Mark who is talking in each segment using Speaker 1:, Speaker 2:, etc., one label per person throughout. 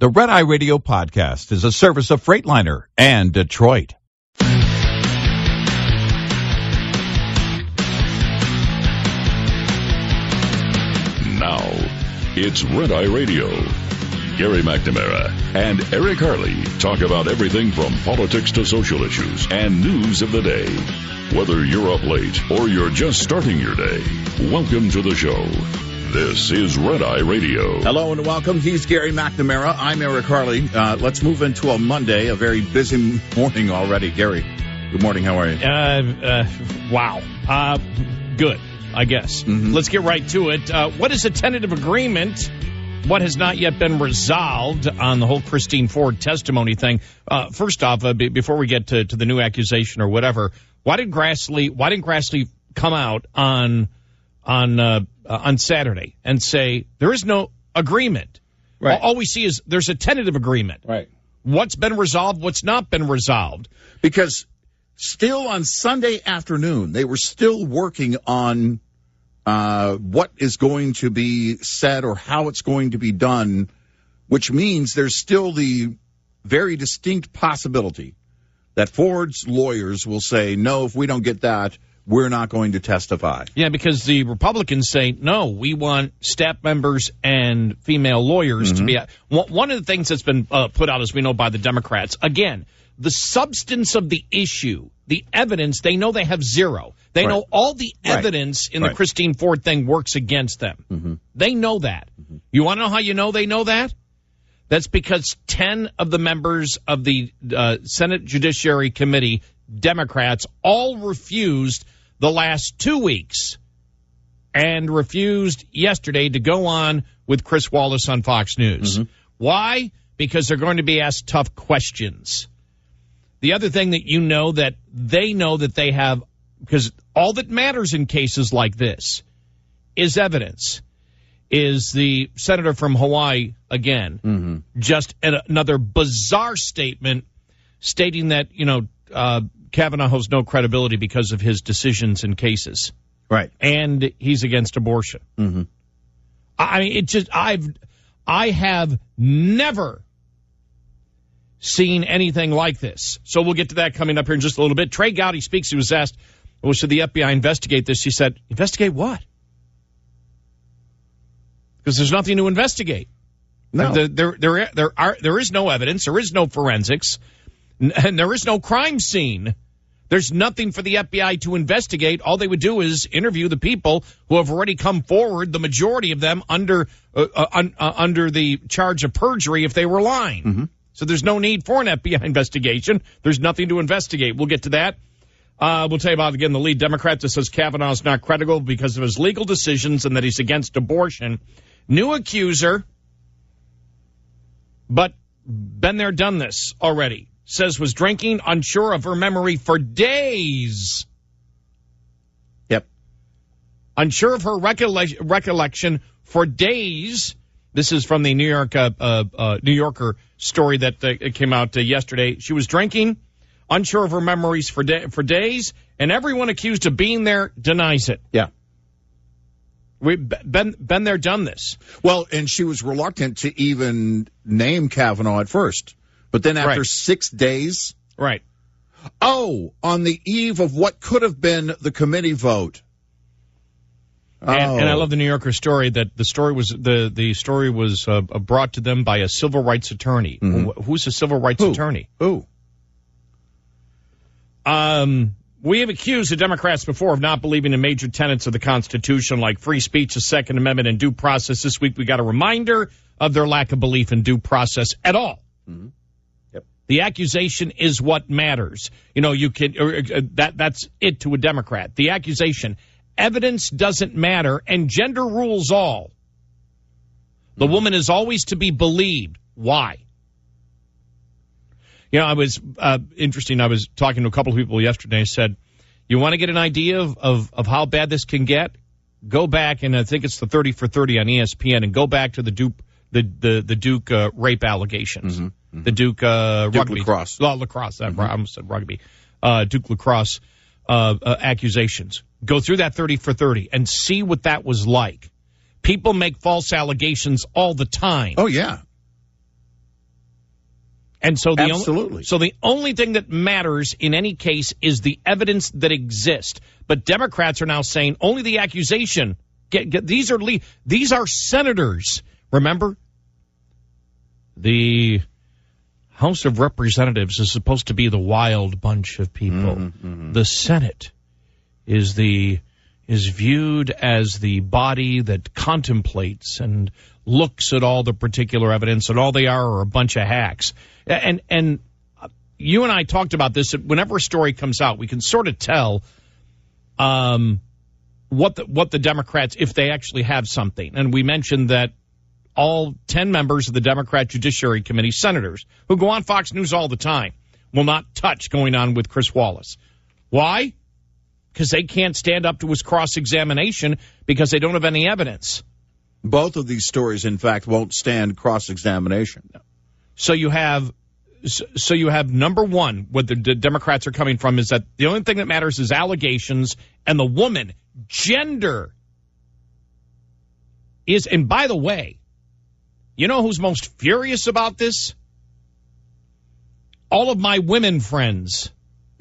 Speaker 1: The Red Eye Radio podcast is a service of Freightliner and Detroit.
Speaker 2: Now, it's Red Eye Radio. Gary McNamara and Eric Harley talk about everything from politics to social issues and news of the day. Whether you're up late or you're just starting your day, welcome to the show. This is Red Eye Radio.
Speaker 3: Hello and welcome. He's Gary McNamara. I'm Eric Harley. Let's move into a Monday, a very busy morning already. Gary, good morning. How are you?
Speaker 4: Wow. Good, I guess.
Speaker 3: Mm-hmm.
Speaker 4: Let's get right to it. What is a tentative agreement? What has not yet been resolved on the whole Christine Ford testimony thing? First off, before we get to the new accusation or whatever, why didn't Grassley come out on Saturday and say there is no agreement?
Speaker 3: Right.
Speaker 4: All we see is there's a tentative agreement.
Speaker 3: Right.
Speaker 4: What's been resolved? What's not been resolved?
Speaker 3: Because still on Sunday afternoon, they were still working on what is going to be said or how it's going to be done, which means there's still the very distinct possibility that Ford's lawyers will say, no, if we don't get that, we're not going to testify.
Speaker 4: Yeah, because the Republicans say, no, we want staff members and female lawyers to be at. One of the things that's been put out, as we know, by the Democrats, again, the substance of the issue, the evidence, they know they have zero. They know all the evidence in the Christine Ford thing works against them.
Speaker 3: Mm-hmm.
Speaker 4: They know that. Mm-hmm. You want to know how you know they know that? That's because 10 of the members of the Senate Judiciary Committee, Democrats, all refused the last 2 weeks and refused yesterday to go on with Chris Wallace on Fox News.
Speaker 3: Mm-hmm.
Speaker 4: Why? Because they're going to be asked tough questions. The other thing that you know that they have, because all that matters in cases like this is evidence, is the senator from Hawaii, again, just another bizarre statement stating that, Kavanaugh has no credibility because of his decisions in cases.
Speaker 3: Right.
Speaker 4: And he's against abortion.
Speaker 3: Mm-hmm.
Speaker 4: I mean, I have never seen anything like this. So we'll get to that coming up here in just a little bit. Trey Gowdy speaks. He was asked, well, should the FBI investigate this? He said, investigate what? Because there's nothing to investigate.
Speaker 3: No.
Speaker 4: There is no evidence. There is no forensics. And there is no crime scene. There's nothing for the FBI to investigate. All they would do is interview the people who have already come forward, the majority of them under the charge of perjury if they were lying.
Speaker 3: Mm-hmm.
Speaker 4: So there's no need for an FBI investigation. There's nothing to investigate. We'll get to that. We'll tell you about, again, the lead Democrat that says Kavanaugh is not credible because of his legal decisions and that he's against abortion. New accuser, but been there, done this already. Says was drinking, unsure of her memory for days.
Speaker 3: Yep.
Speaker 4: Unsure of her recollection for days. This is from the New Yorker story that came out yesterday. She was drinking, unsure of her memories for days, and everyone accused of being there denies it.
Speaker 3: Yeah.
Speaker 4: We've been there, done this.
Speaker 3: Well, and she was reluctant to even name Kavanaugh at first. But then after 6 days.
Speaker 4: Right.
Speaker 3: Oh, on the eve of what could have been the committee vote.
Speaker 4: And I love the New Yorker story that the story was brought to them by a civil rights attorney.
Speaker 3: Mm-hmm.
Speaker 4: Who's a civil rights attorney?
Speaker 3: Who?
Speaker 4: We have accused the Democrats before of not believing in major tenets of the Constitution like free speech, the Second Amendment, and due process. This week we got a reminder of their lack of belief in due process at all.
Speaker 3: Mm-hmm. Yep.
Speaker 4: The accusation is what matters. That's it to a Democrat. The accusation. Evidence doesn't matter, and gender rules all. The woman is always to be believed. Why? I was interesting. I was talking to a couple of people yesterday. I said, you want to get an idea of how bad this can get? Go back, and I think it's the 30 for 30 on ESPN, and go back to the Duke rape allegations.
Speaker 3: Mm-hmm. Mm-hmm.
Speaker 4: The Duke rugby.
Speaker 3: Lacrosse.
Speaker 4: Lacrosse. I almost said rugby. Duke lacrosse accusations. Go through that 30 for 30 and see what that was like. People make false allegations all the time.
Speaker 3: Oh, yeah.
Speaker 4: And so
Speaker 3: Absolutely.
Speaker 4: the only thing that matters in any case is the evidence that exists. But Democrats are now saying only the accusation. These are senators. Remember, the House of Representatives is supposed to be the wild bunch of people. The Senate is viewed as the body that contemplates and looks at all the particular evidence, and all they are a bunch of hacks. And you and I talked about this. Whenever a story comes out, we can sort of tell what the Democrats, if they actually have something. And we mentioned that all 10 members of the Democrat Judiciary Committee, senators, who go on Fox News all the time, will not touch going on with Chris Wallace. Why? Because they can't stand up to his cross-examination because they don't have any evidence.
Speaker 3: Both of these stories, in fact, won't stand cross-examination.
Speaker 4: So you have number one, what the Democrats are coming from is that the only thing that matters is allegations, and the woman, gender, is, and by the way, you know who's most furious about this? All of my women friends.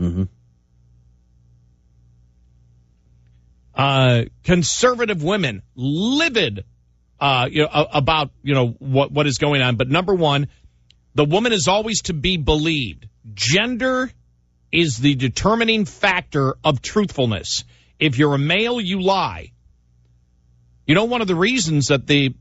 Speaker 4: Conservative women, livid about what is going on. But number one, the woman is always to be believed. Gender is the determining factor of truthfulness. If you're a male, you lie. You know, one of the reasons that the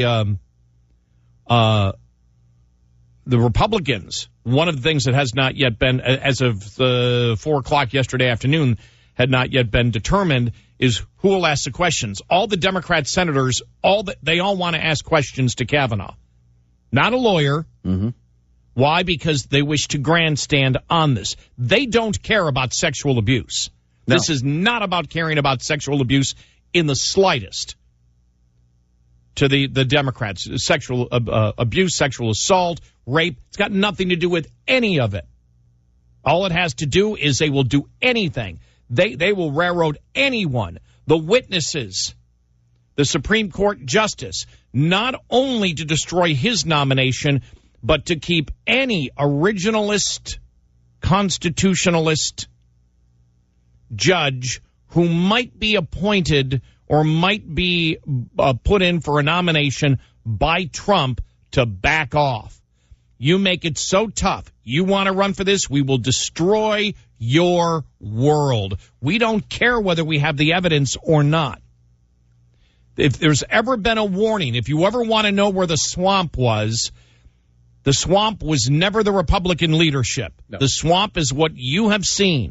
Speaker 4: Republicans, one of the things that has not yet been, as of 4:00 yesterday afternoon, had not yet been determined, is who will ask the questions. All the Democrat senators, they all want to ask questions to Kavanaugh. Not a lawyer. Why? Because they wish to grandstand on this. They don't care about sexual abuse. No. This is not about caring about sexual abuse in the slightest. To the Democrats, sexual abuse, sexual assault, rape, it's got nothing to do with any of it. All it has to do is they will do anything. They will railroad anyone, the witnesses, the Supreme Court justice, not only to destroy his nomination, but to keep any originalist, constitutionalist judge who might be appointed or might be put in for a nomination by Trump to back off. You make it so tough. You want to run for this? We will destroy your world. We don't care whether we have the evidence or not. If there's ever been a warning, if you ever want to know where the swamp was never the Republican leadership. No. The swamp is what you have seen.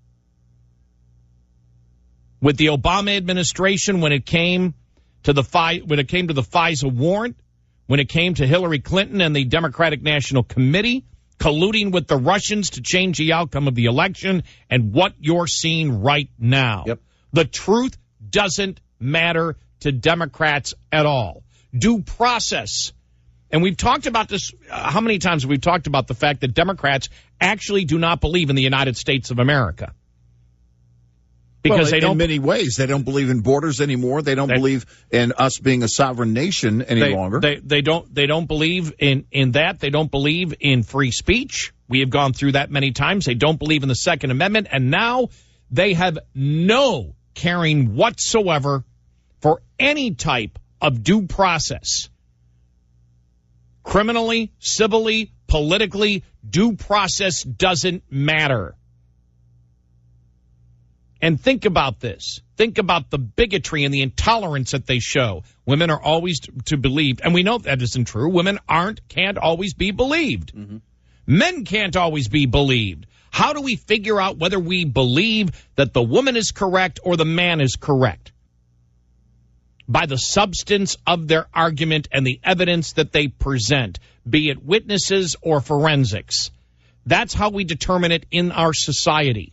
Speaker 4: With the Obama administration, when it came to the FISA warrant, when it came to Hillary Clinton and the Democratic National Committee colluding with the Russians to change the outcome of the election, and what you're seeing right now.
Speaker 3: Yep.
Speaker 4: The truth doesn't matter to Democrats at all. Due process. And we've talked about this, how many times have we talked about the fact that Democrats actually do not believe in the United States of America? Because
Speaker 3: in many ways, they don't believe in borders anymore. They don't believe in us being a sovereign nation any longer.
Speaker 4: They don't believe in that. They don't believe in free speech. We have gone through that many times. They don't believe in the Second Amendment. And now they have no caring whatsoever for any type of due process. Criminally, civilly, politically, due process doesn't matter. And think about this. Think about the bigotry and the intolerance that they show. Women are always to believe, and we know that isn't true. Women can't always be believed. Mm-hmm. Men can't always be believed. How do we figure out whether we believe that the woman is correct or the man is correct? By the substance of their argument and the evidence that they present, be it witnesses or forensics. That's how we determine it in our society.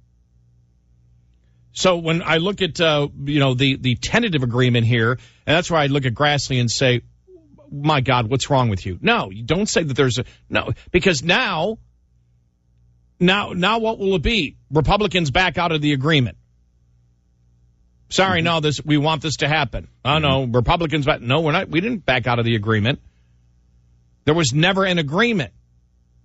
Speaker 4: So when I look at, the tentative agreement here, and that's where I look at Grassley and say, my God, what's wrong with you? No, you don't say that there's no, because now what will it be? Republicans back out of the agreement. Sorry, mm-hmm. We want this to happen. Oh, no, Republicans back. No, we didn't back out of the agreement. There was never an agreement.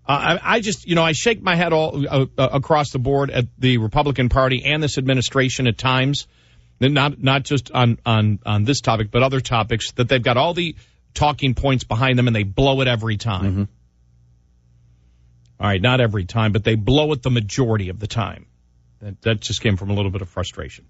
Speaker 4: I just, I shake my head all across the board at the Republican Party and this administration at times, not just on this topic, but other topics, that they've got all the talking points behind them and they blow it every time.
Speaker 3: Mm-hmm.
Speaker 4: All right, not every time, but they blow it the majority of the time. That just came from a little bit of frustration.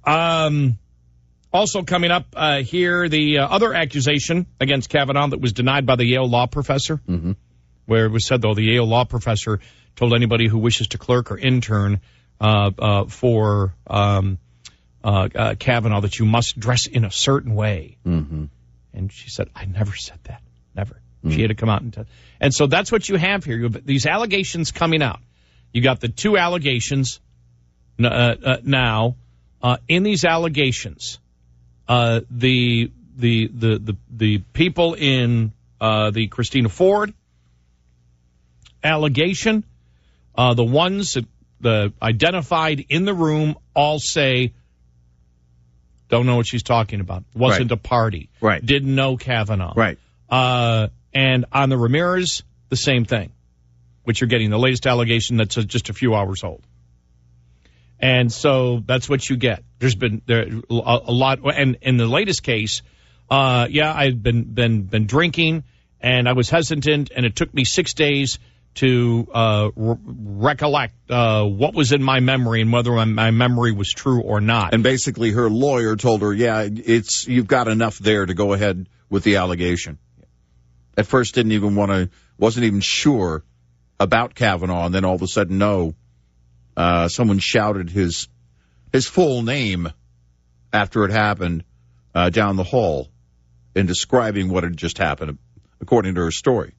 Speaker 4: Also coming up here, the other accusation against Kavanaugh that was denied by the Yale law professor,
Speaker 3: Mm-hmm.
Speaker 4: where it was said, though, the Yale law professor told anybody who wishes to clerk or intern for Kavanaugh that you must dress in a certain way.
Speaker 3: Mm-hmm.
Speaker 4: And she said, I never said that. Never. Mm-hmm. She had to come out and tell. And so that's what you have here. You have these allegations coming out. You got the two allegations now. In these allegations, the people in the Christina Ford allegation, the ones that identified in the room all say, don't know what she's talking about. Wasn't
Speaker 3: right.
Speaker 4: a party.
Speaker 3: Right.
Speaker 4: Didn't know Kavanaugh.
Speaker 3: Right.
Speaker 4: And on the Ramirez, the same thing, which you're getting the latest allegation that's just a few hours old. And so that's what you get. There's been a lot. And in the latest case, I'd been drinking and I was hesitant, and it took me 6 days to recollect what was in my memory and whether my memory was true or not.
Speaker 3: And basically her lawyer told her, you've got enough there to go ahead with the allegation. At first wasn't even sure about Kavanaugh, and then all of a sudden, no. Someone shouted his full name after it happened down the hall in describing what had just happened, according to her story.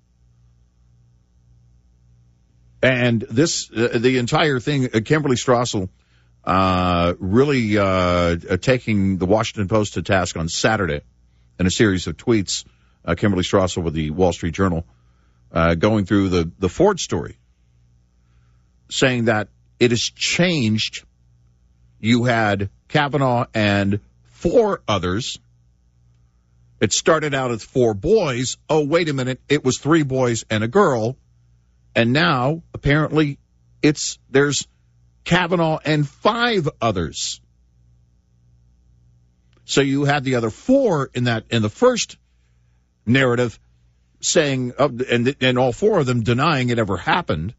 Speaker 3: And this, the entire thing, Kimberly Strassel really taking the Washington Post to task on Saturday in a series of tweets. Kimberly Strassel with the Wall Street Journal going through the Ford story, saying that it has changed. You had Kavanaugh and 4 others. It started out as 4 boys. Oh, wait a minute. It was 3 boys and a girl. And now, apparently, there's Kavanaugh and 5 others. So you had the other 4 in the first narrative saying, and all 4 of them denying it ever happened,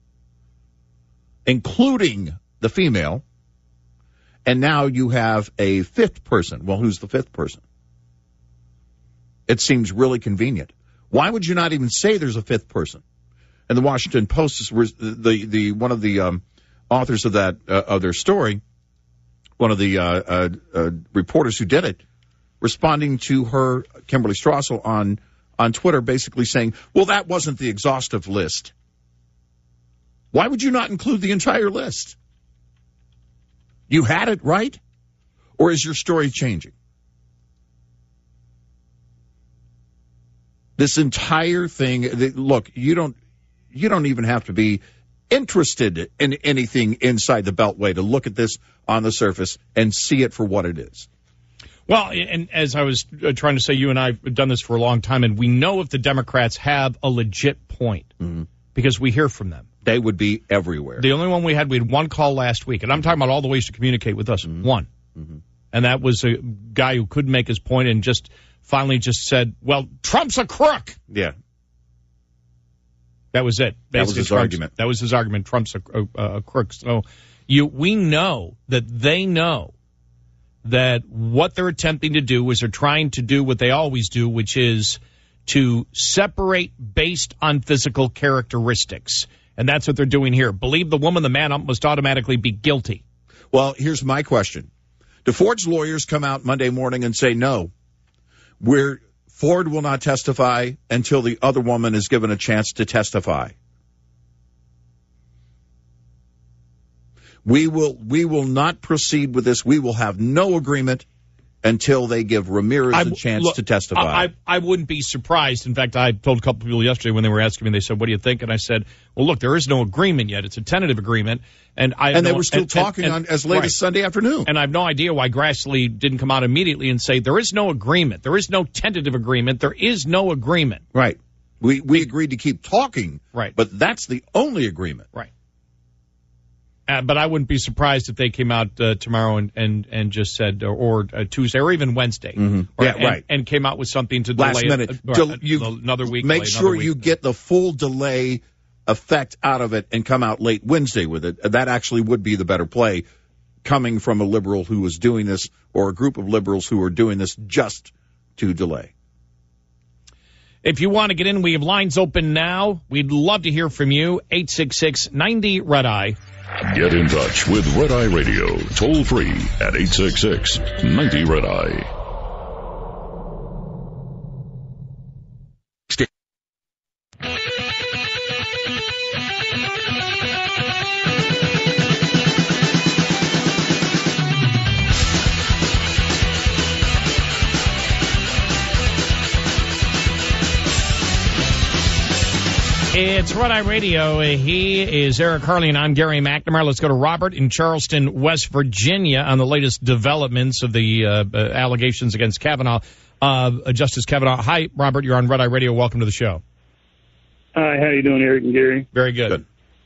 Speaker 3: including the female. And now you have a 5th person. Well, who's the 5th person? It seems really convenient. Why would you not even say there's a 5th person? And the Washington Post is one of the authors of that of their story, one of the reporters who did it, responding to her, Kimberly Strassel, on Twitter, basically saying, well, that wasn't the exhaustive list. Why would you not include the entire list? You had it right? Or is your story changing? This entire thing, look, you don't even have to be interested in anything inside the Beltway to look at this on the surface and see it for what it is.
Speaker 4: Well, and as I was trying to say, you and I have done this for a long time, and we know if the Democrats have a legit point, because we hear from them.
Speaker 3: They would be everywhere.
Speaker 4: The only one we had one call last week, and I'm talking about all the ways to communicate with us. One. Mm-hmm. And that was a guy who couldn't make his point and just finally just said, well, Trump's a crook.
Speaker 3: Yeah.
Speaker 4: That was it. Basically,
Speaker 3: that was his argument.
Speaker 4: That was his argument. Trump's a crook. So we know that they know that what they're attempting to do is they're trying to do what they always do, which is to separate based on physical characteristics. And that's what they're doing here. Believe the woman, the man must automatically be guilty.
Speaker 3: Well, here's my question. Do Ford's lawyers come out Monday morning and say, no, Ford will not testify until the other woman is given a chance to testify? We will not proceed with this. We will have no agreement until they give Ramirez a chance to testify.
Speaker 4: I wouldn't be surprised. In fact, I told a couple people yesterday when they were asking me, they said, what do you think? And I said, well, look, there is no agreement yet. It's a tentative agreement. And they were still talking as late as Sunday afternoon. And I have no idea why Grassley didn't come out immediately and say, there is no agreement. There is no tentative agreement. There is no agreement.
Speaker 3: Right. We agreed to keep talking,
Speaker 4: right?
Speaker 3: But that's the only agreement,
Speaker 4: right? But I wouldn't be surprised if they came out tomorrow and just said, or Tuesday, or even Wednesday,
Speaker 3: right,
Speaker 4: and came out with something to
Speaker 3: last
Speaker 4: delay
Speaker 3: minute.
Speaker 4: Another week.
Speaker 3: Make sure you get the full delay effect out of it and come out late Wednesday with it. That actually would be the better play, coming from a liberal who is doing this, or a group of liberals who are doing this just to delay.
Speaker 4: If you want to get in, we have lines open now. We'd love to hear from you. 866-90-RED-EYE.
Speaker 2: Get in touch with Red Eye Radio, toll free at 866-90-RED-EYE.
Speaker 4: It's Red Eye Radio. He is Eric Harley, and I'm Gary McNamara. Let's go to Robert in Charleston, West Virginia, on the latest developments of the allegations against Kavanaugh, Justice Kavanaugh. Hi, Robert. You're on Red Eye Radio. Welcome to the show.
Speaker 5: Hi. How you doing, Eric and Gary?
Speaker 4: Very good.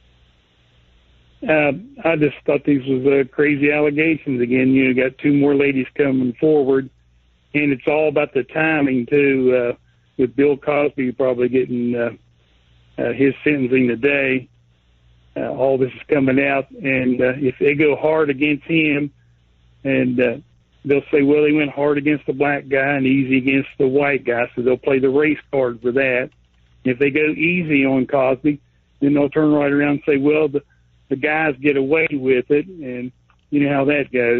Speaker 5: I just thought these was crazy allegations again. You got two more ladies coming forward, and it's all about the timing, too, with Bill Cosby probably getting his sentencing today. All this is coming out, and if they go hard against him, and they'll say, well, he went hard against the black guy and easy against the white guy, so they'll play the race card for that. If they go easy on Cosby, then they'll turn right around and say, well, the guys get away with it, and you know how that goes.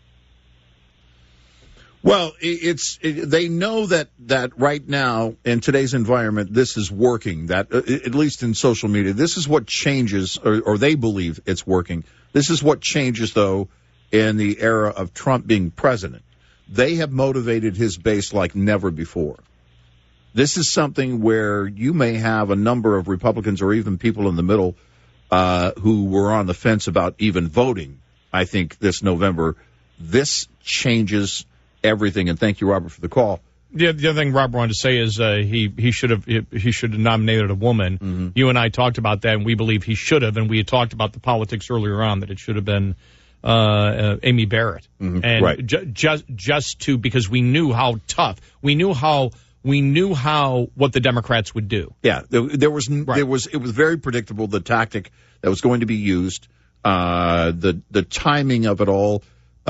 Speaker 3: Well, they know that right now in today's environment, this is working. That at least in social media, this is what changes, or they believe it's working. This is what changes, though, in the era of Trump being president. They have motivated his base like never before. This is something where you may have a number of Republicans or even people in the middle who were on the fence about even voting, I think, this November. This changes everything. And thank you, Robert, for the call.
Speaker 4: The other thing Robert wanted to say is he should have nominated a woman. Mm-hmm. You and I talked about that, and we believe he should have. And we had talked about the politics earlier on, that it should have been Amy Barrett. Mm-hmm. And
Speaker 3: right.
Speaker 4: just because we knew how tough, we knew what the Democrats would do.
Speaker 3: Yeah, it was very predictable, the tactic that was going to be used, the timing of it all.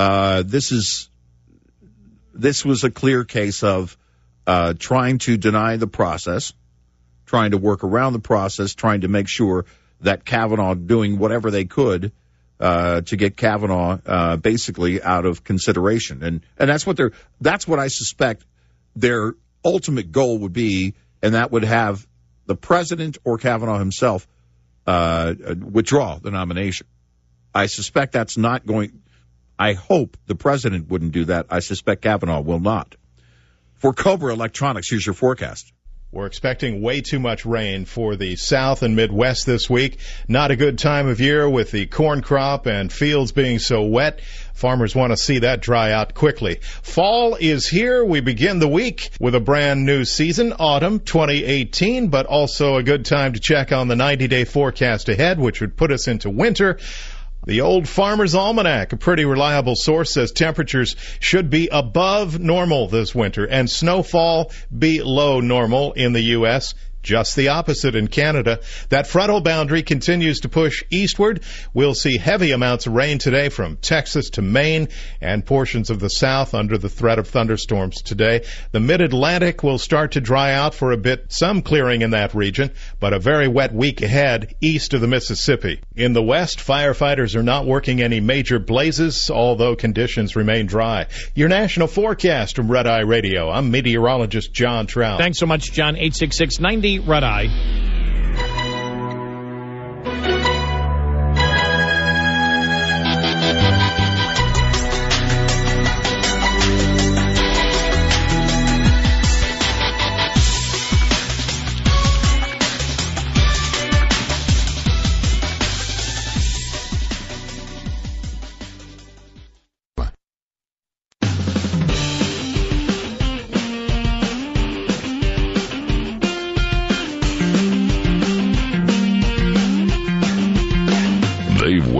Speaker 3: This was a clear case of trying to deny the process, trying to work around the process, trying to make sure that Kavanaugh doing whatever they could to get Kavanaugh basically out of consideration, and that's what I suspect their ultimate goal would be, and that would have the president or Kavanaugh himself withdraw the nomination. I suspect that's not going. I hope the president wouldn't do that. I suspect Kavanaugh will not. For Cobra Electronics, here's your forecast.
Speaker 6: We're expecting way too much rain for the South and Midwest this week. Not a good time of year with the corn crop and fields being so wet. Farmers want to see that dry out quickly. Fall is here. We begin the week with a brand new season, autumn 2018, but also a good time to check on the 90-day forecast ahead, which would put us into winter. The Old Farmer's Almanac, a pretty reliable source, says temperatures should be above normal this winter and snowfall below normal in the U.S. Just the opposite in Canada. That frontal boundary continues to push eastward. We'll see heavy amounts of rain today from Texas to Maine and portions of the south under the threat of thunderstorms today. The mid-Atlantic will start to dry out for a bit, some clearing in that region, but a very wet week ahead east of the Mississippi. In the west, firefighters are not working any major blazes, although conditions remain dry. Your national forecast from Red Eye Radio. I'm meteorologist John Trout.
Speaker 4: Thanks so much, John. 866-90 Red Eye.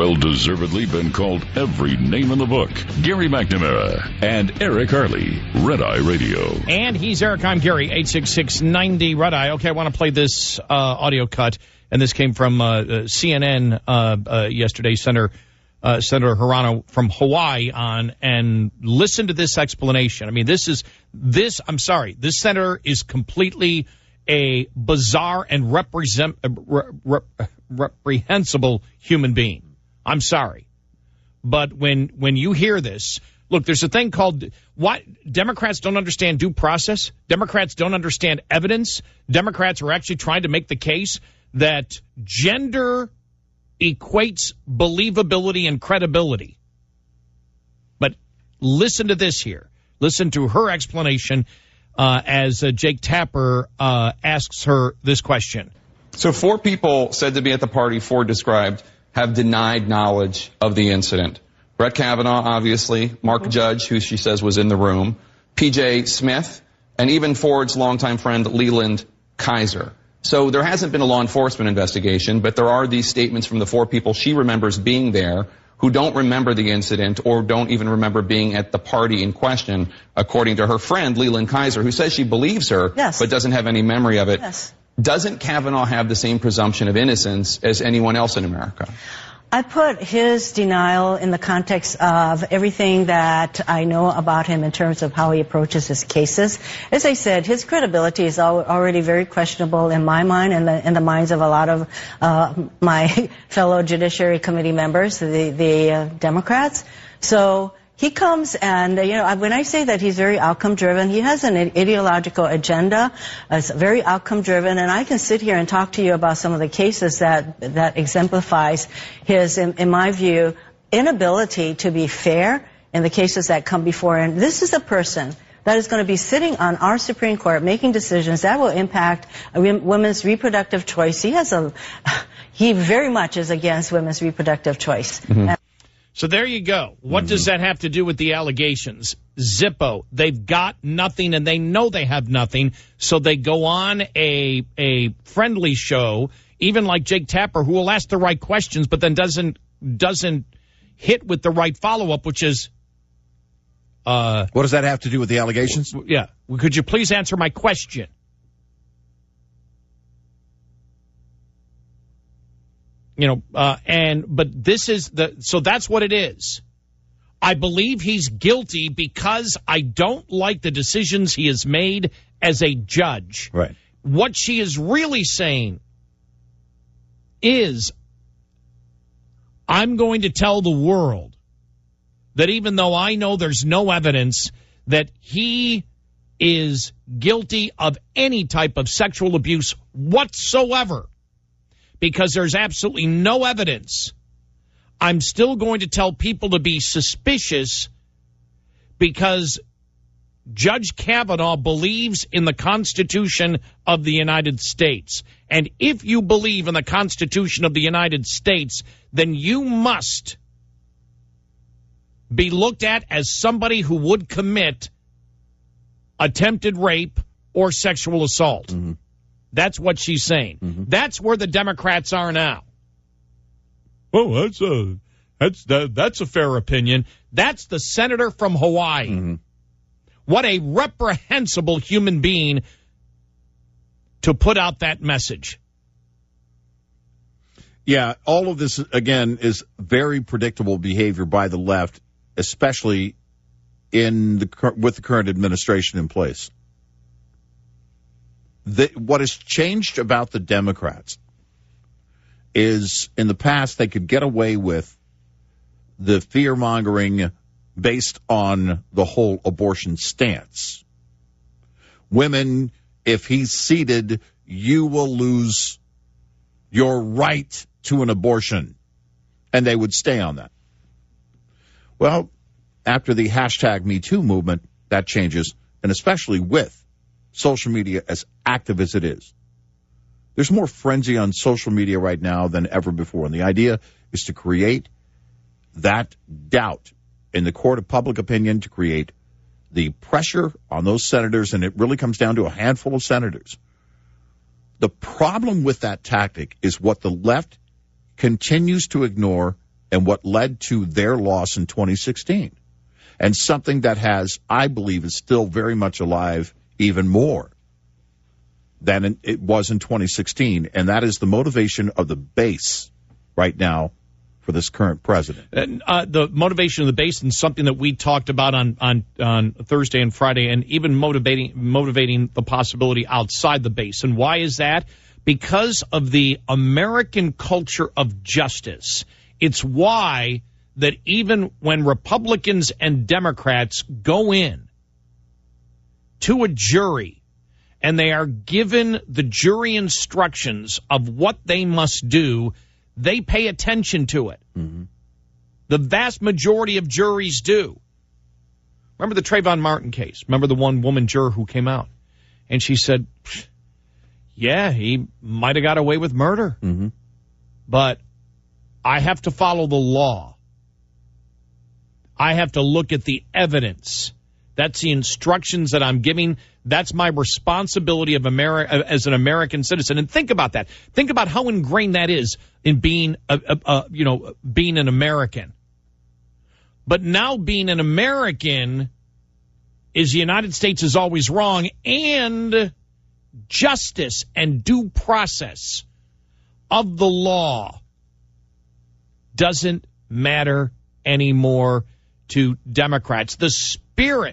Speaker 2: well-deservedly been called every name in the book. Gary McNamara and Eric Harley, Red Eye Radio.
Speaker 4: And he's Eric. I'm Gary, 866-90 Red Eye. Okay, I want to play this audio cut, and this came from CNN yesterday. Senator Hirano from Hawaii on, and listen to this explanation. I mean, this senator is completely a bizarre and reprehensible human being. I'm sorry. But when you hear this, look, there's a thing called what Democrats don't understand due process. Democrats don't understand evidence. Democrats are actually trying to make the case that gender equates believability and credibility. But listen to this here. Listen to her explanation as Jake Tapper asks her this question.
Speaker 7: So 4 people said to be at the party Ford described have denied knowledge of the incident. Brett Kavanaugh, obviously, Mark Judge, who she says was in the room, P.J. Smith, and even Ford's longtime friend Leland Kaiser. So there hasn't been a law enforcement investigation, but there are these statements from the 4 people she remembers being there who don't remember the incident or don't even remember being at the party in question, according to her friend Leland Kaiser, who says she believes her, but doesn't have any memory of it. Yes. Doesn't Kavanaugh have the same presumption of innocence as anyone else in America?
Speaker 8: I put his denial in the context of everything that I know about him in terms of how he approaches his cases. As I said, his credibility is already very questionable in my mind and in the minds of a lot of my fellow Judiciary Committee members, the Democrats. So he comes and, when I say that he's very outcome-driven, he has an ideological agenda. It's very outcome-driven, and I can sit here and talk to you about some of the cases that exemplifies his, in my view, inability to be fair in the cases that come before him. This is a person that is going to be sitting on our Supreme Court making decisions that will impact women's reproductive choice. He very much is against women's reproductive choice.
Speaker 4: Mm-hmm. So there you go. What does that have to do with the allegations? Zippo, they've got nothing and they know they have nothing, so they go on a friendly show, even like Jake Tapper, who will ask the right questions but then doesn't hit with the right follow-up, which is...
Speaker 3: what does that have to do with the allegations?
Speaker 4: Yeah. Could you please answer my question? But this is so that's what it is. I believe he's guilty because I don't like the decisions he has made as a judge.
Speaker 3: Right.
Speaker 4: What she is really saying is, I'm going to tell the world that even though I know there's no evidence that he is guilty of any type of sexual abuse whatsoever, because there's absolutely no evidence, I'm still going to tell people to be suspicious because Judge Kavanaugh believes in the Constitution of the United States. And if you believe in the Constitution of the United States, then you must be looked at as somebody who would commit attempted rape or sexual assault. Mm-hmm. That's what she's saying. Mm-hmm. That's where the Democrats are now. Oh, that's a fair opinion. That's the senator from Hawaii. Mm-hmm. What a reprehensible human being to put out that message.
Speaker 3: Yeah, all of this, again, is very predictable behavior by the left, especially with the current administration in place. What has changed about the Democrats is in the past they could get away with the fear-mongering based on the whole abortion stance. Women, if he's seated, you will lose your right to an abortion. And they would stay on that. Well, after the hashtag #MeToo movement, that changes, and especially with social media as active as it is. There's more frenzy on social media right now than ever before. And the idea is to create that doubt in the court of public opinion, to create the pressure on those senators, and it really comes down to a handful of senators. The problem with that tactic is what the left continues to ignore and what led to their loss in 2016. And something that I believe, is still very much alive even more than it was in 2016, and that is the motivation of the base right now for this current president.
Speaker 4: The motivation of the base, and something that we talked about on Thursday and Friday, and even motivating the possibility outside the base. And why is that? Because of the American culture of justice. It's why that even when Republicans and Democrats go in to a jury and they are given the jury instructions of what they must do, they pay attention to it. Mm-hmm. The vast majority of juries do. Remember the Trayvon Martin case? Remember the one woman juror who came out? And she said, yeah, he might have got away with murder. Mm-hmm. But I have to follow the law. I have to look at the evidence. That's the instructions that I'm giving. That's my responsibility of as an American citizen. And think about that. Think about how ingrained that is in being being an American. But now being an American is the United States is always wrong, and justice and due process of the law doesn't matter anymore to Democrats. The spirit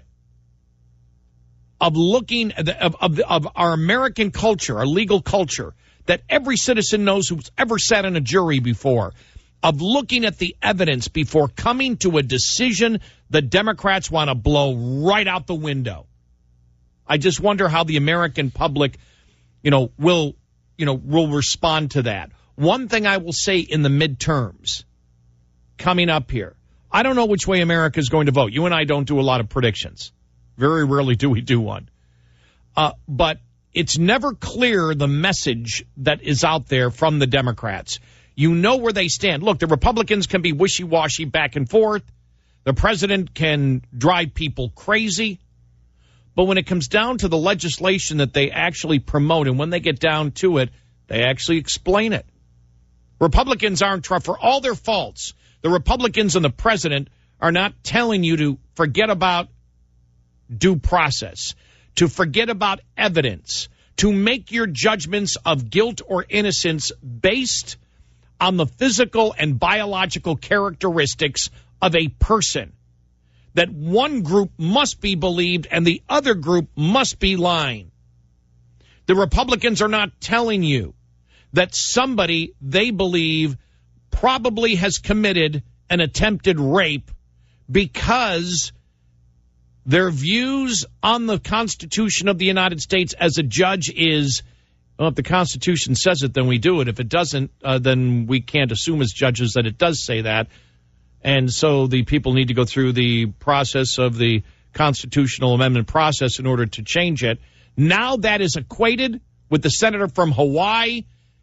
Speaker 4: of looking of our American culture, our legal culture, that every citizen knows who's ever sat in a jury before, of looking at the evidence before coming to a decision, the Democrats want to blow right out the window. I just wonder how the American public, will respond to that. One thing I will say in the midterms coming up here, I don't know which way America is going to vote. You and I don't do a lot of predictions. Very rarely do we do one. But it's never clear the message that is out there from the Democrats. You know where they stand. Look, the Republicans can be wishy-washy back and forth. The president can drive people crazy. But when it comes down to the legislation that they actually promote, and when they get down to it, they actually explain it. Republicans aren't, for all their faults, the Republicans and the president are not telling you to forget about due process, to forget about evidence, to make your judgments of guilt or innocence based on the physical and biological characteristics of a person. That one group must be believed and the other group must be lying. The Republicans are not telling you that somebody they believe probably has committed an attempted rape because their views on the Constitution of the United States as a judge is, well, if the Constitution says it, then we do it. If it doesn't, then we can't assume as judges that it does say that. And so the people need to go through the process of the constitutional amendment process in order to change it. Now that is equated with the senator from Hawaii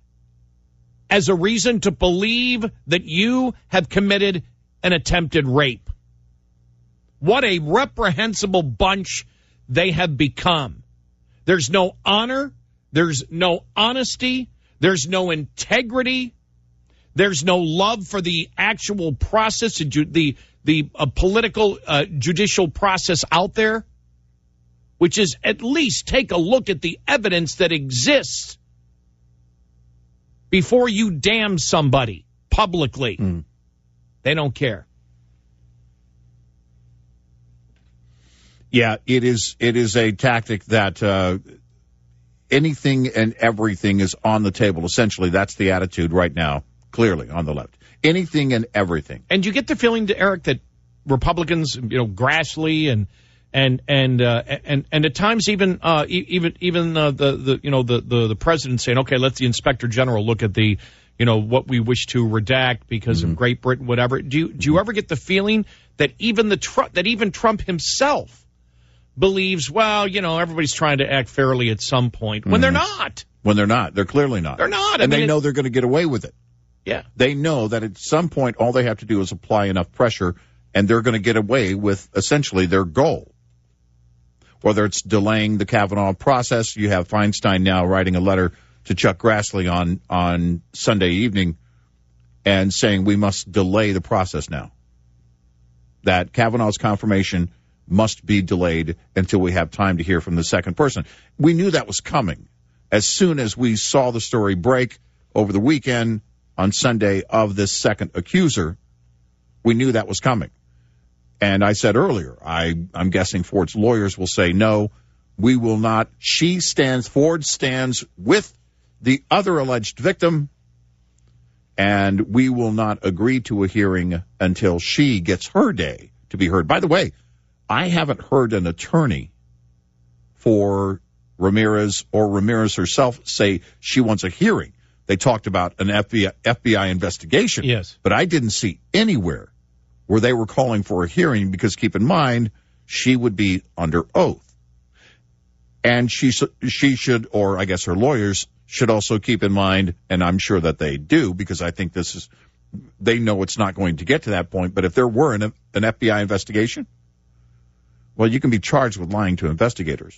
Speaker 4: as a reason to believe that you have committed an attempted rape. What a reprehensible bunch they have become. There's no honor. There's no honesty. There's no integrity. There's no love for the actual process, the political judicial process out there, which is at least take a look at the evidence that exists before you damn somebody publicly. They don't care.
Speaker 3: Yeah, it is a tactic that anything and everything is on the table. Essentially, that's the attitude right now, clearly on the left. Anything and everything. And
Speaker 4: you get the feeling, Eric, that Republicans, Grassley and at times even the president saying, okay, let the inspector general look at the what we wish to redact because of Great Britain, whatever. Do you ever get the feeling that even Trump himself believes, well, everybody's trying to act fairly at some point when they're not.
Speaker 3: When they're not. They're clearly not.
Speaker 4: They're not.
Speaker 3: And they know they're going to get away with it.
Speaker 4: Yeah.
Speaker 3: They know that at some point all they have to do is apply enough pressure and they're going to get away with essentially their goal. Whether it's delaying the Kavanaugh process, you have Feinstein now writing a letter to Chuck Grassley on Sunday evening and saying we must delay the process now. That Kavanaugh's confirmation must be delayed until we have time to hear from the second person. We knew that was coming. As soon as we saw the story break over the weekend on Sunday of this second accuser, we knew that was coming. And I said earlier, I'm guessing Ford's lawyers will say, no, we will not. Ford stands with the other alleged victim, and we will not agree to a hearing until she gets her day to be heard. By the way, I haven't heard an attorney for Ramirez or Ramirez herself say she wants a hearing. They talked about an FBI investigation.
Speaker 4: Yes.
Speaker 3: But I didn't see anywhere where they were calling for a hearing because, keep in mind, she would be under oath. And she should, or I guess her lawyers should also keep in mind, and I'm sure that they do, because I think they know it's not going to get to that point, but if there were an FBI investigation, well, you can be charged with lying to investigators.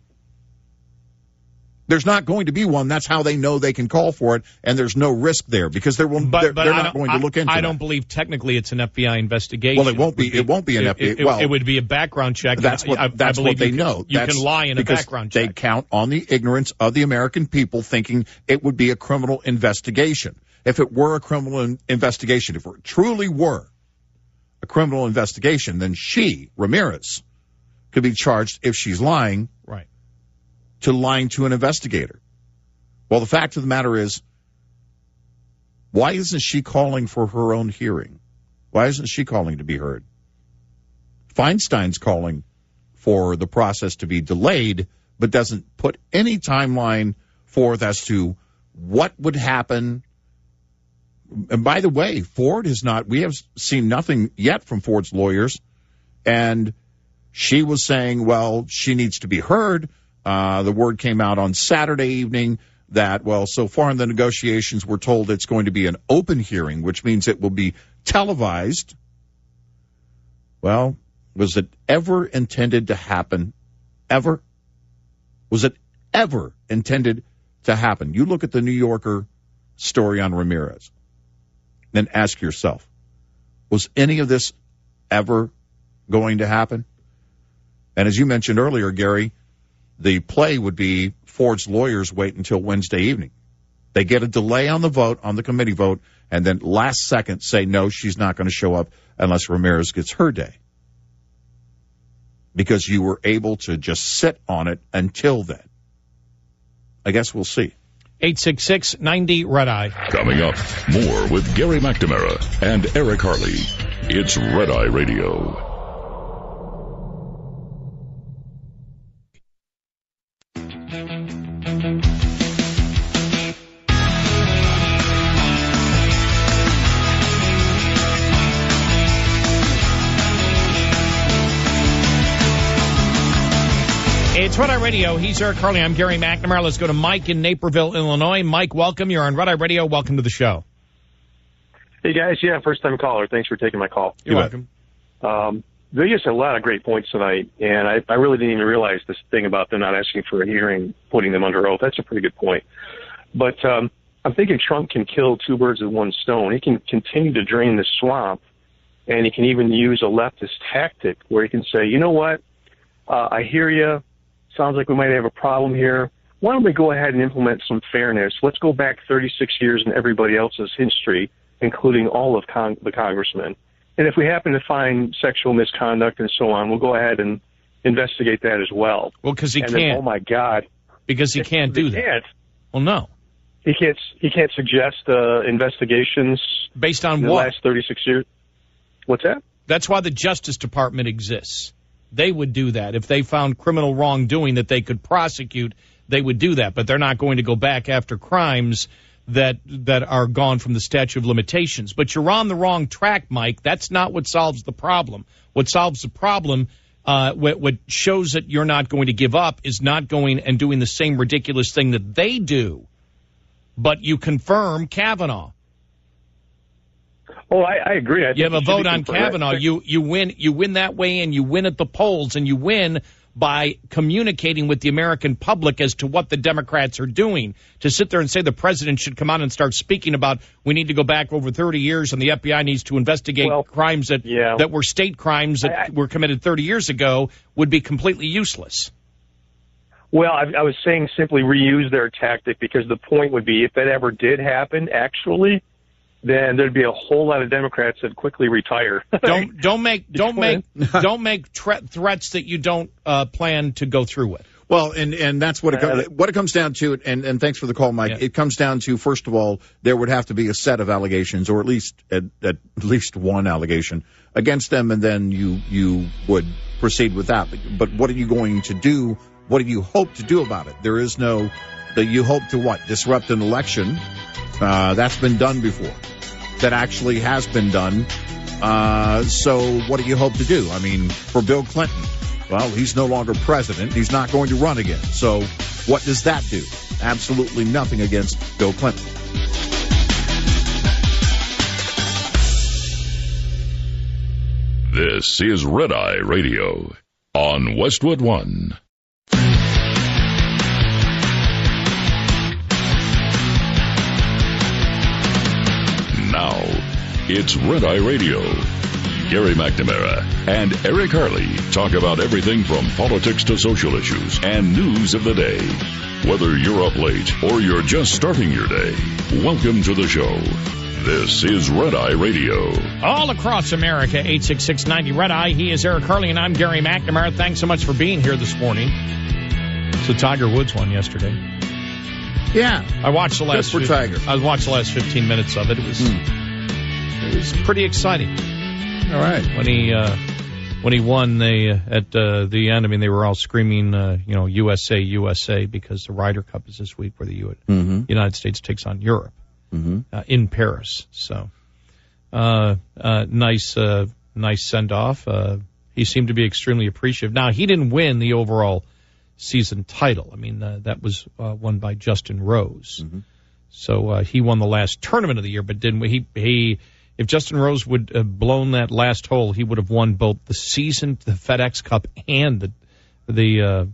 Speaker 3: There's not going to be one. That's how they know they can call for it, and there's no risk there because they're not going to look into it.
Speaker 4: I don't believe technically it's an FBI investigation.
Speaker 3: Well, it won't be. It won't be an FBI.
Speaker 4: It would be a background check.
Speaker 3: That's what they know.
Speaker 4: You can lie in a background check.
Speaker 3: They count on the ignorance of the American people, thinking it would be a criminal investigation. If it were a criminal investigation, if it truly were a criminal investigation, then she, Ramirez, could be charged if she's lying.
Speaker 4: Right.
Speaker 3: To lying to an investigator. Well, the fact of the matter is, why isn't she calling for her own hearing? Why isn't she calling to be heard? Feinstein's calling for the process to be delayed, but doesn't put any timeline forth as to what would happen. And by the way, we have seen nothing yet from Ford's lawyers. And she was saying, well, she needs to be heard. The word came out on Saturday evening that, well, so far in the negotiations, we're told it's going to be an open hearing, which means it will be televised. Well, was it ever intended to happen? Ever? Was it ever intended to happen? You look at the New Yorker story on Ramirez, then ask yourself, was any of this ever going to happen? And as you mentioned earlier, Gary, the play would be Ford's lawyers wait until Wednesday evening. They get a delay on the vote, on the committee vote, and then last second say, no, she's not going to show up unless Ramirez gets her day. Because you were able to just sit on it until then. I guess we'll see.
Speaker 4: 866-90-RED-EYE.
Speaker 2: Coming up, more with Gary McNamara and Eric Harley. It's Red Eye Radio.
Speaker 4: It's Red Eye Radio. He's Eric Harley. I'm Gary McNamara. Let's go to Mike in Naperville, Illinois. Mike, welcome. You're on Red Eye Radio. Welcome to the show.
Speaker 9: Hey, guys. Yeah, first-time caller. Thanks for taking my call.
Speaker 4: You're welcome.
Speaker 9: They just had a lot of great points tonight, and I really didn't even realize this thing about them not asking for a hearing, putting them under oath. That's a pretty good point. But I'm thinking Trump can kill two birds with one stone. He can continue to drain the swamp, and he can even use a leftist tactic where he can say, you know what, I hear you. Sounds like we might have a problem here. Why don't we go ahead and implement some fairness? Let's go back 36 years in everybody else's history, including all of the congressmen. And if we happen to find sexual misconduct and so on, we'll go ahead and investigate that as well.
Speaker 4: Well, because he
Speaker 9: and
Speaker 4: can't.
Speaker 9: Then, oh, my God.
Speaker 4: Because he can't do that.
Speaker 9: Can't.
Speaker 4: Well, no.
Speaker 9: He can't suggest investigations
Speaker 4: based on
Speaker 9: in the last 36 years. What's that?
Speaker 4: That's why the Justice Department exists. They would do that. If they found criminal wrongdoing that they could prosecute, they would do that. But they're not going to go back after crimes that are gone from the statute of limitations. But you're on the wrong track, Mike. That's not what solves the problem. What solves the problem, what shows that you're not going to give up, is not going and doing the same ridiculous thing that they do. But you confirm Kavanaugh.
Speaker 9: Oh, I agree.
Speaker 4: You have a vote on Kavanaugh. You win that way, and you win at the polls, and you win by communicating with the American public as to what the Democrats are doing. To sit there and say the president should come out and start speaking about we need to go back over 30 years and the FBI needs to investigate crimes that were state crimes that were committed 30 years ago would be completely useless.
Speaker 9: Well, I was saying simply reuse their tactic, because the point would be if that ever did happen, actually, then there'd be a whole lot of Democrats that quickly retire.
Speaker 4: Don't make threats that you don't plan to go through with.
Speaker 3: Well, and that's what it comes down to. And thanks for the call, Mike. Yeah. It comes down to, first of all, there would have to be a set of allegations, or at least one allegation against them, and then you would proceed with that. But what are you going to do? What do you hope to do about it? There is no that you hope to what? Disrupt an election. That's been done before. That actually has been done. So what do you hope to do? I mean, for Bill Clinton, well, he's no longer president. He's not going to run again. So what does that do? Absolutely nothing against Bill Clinton.
Speaker 2: This is Red Eye Radio on Westwood One. Now, it's Red Eye Radio. Gary McNamara and Eric Harley talk about everything from politics to social issues and news of the day. Whether you're up late or you're just starting your day, welcome to the show. This is Red Eye Radio.
Speaker 4: All across America, 866-90 Red Eye. He is Eric Harley, and I'm Gary McNamara. Thanks so much for being here this morning. So Tiger Woods won yesterday.
Speaker 3: Yeah,
Speaker 4: I watched the last.
Speaker 3: Good for Tiger.
Speaker 4: I watched the last 15 minutes of it. It was pretty exciting.
Speaker 3: All right.
Speaker 4: When he won, at the end, I mean, they were all screaming, USA, USA, because the Ryder Cup is this week, where the United States takes on Europe in Paris. So, nice send off. He seemed to be extremely appreciative. Now, he didn't win the overall season title. I mean, that was won by Justin Rose. So he won the last tournament of the year, but didn't he? If Justin Rose would have blown that last hole, he would have won both the season, the FedEx Cup, and the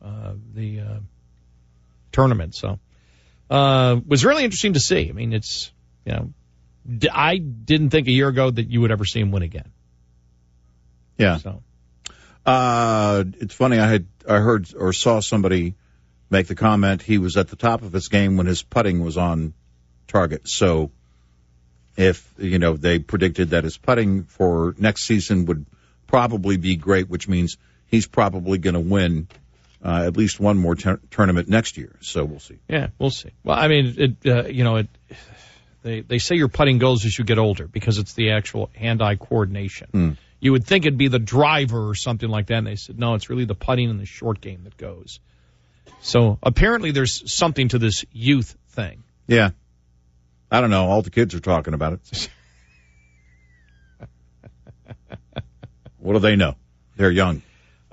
Speaker 4: tournament. So was really interesting to see. I mean, it's I didn't think a year ago that you would ever see him win again.
Speaker 3: Yeah.
Speaker 4: So.
Speaker 3: It's funny. I heard or saw somebody make the comment he was at the top of his game when his putting was on target. So if, they predicted that his putting for next season would probably be great, which means he's probably going to win at least one more tournament next year. So we'll see.
Speaker 4: Yeah, we'll see. Well, I mean, they say your putting goes as you get older because it's the actual hand-eye coordination. You would think it'd be the driver or something like that, and they said, no, it's really the putting and the short game that goes. So apparently there's something to this youth thing.
Speaker 3: Yeah. I don't know. All the kids are talking about it. What do they know? They're young.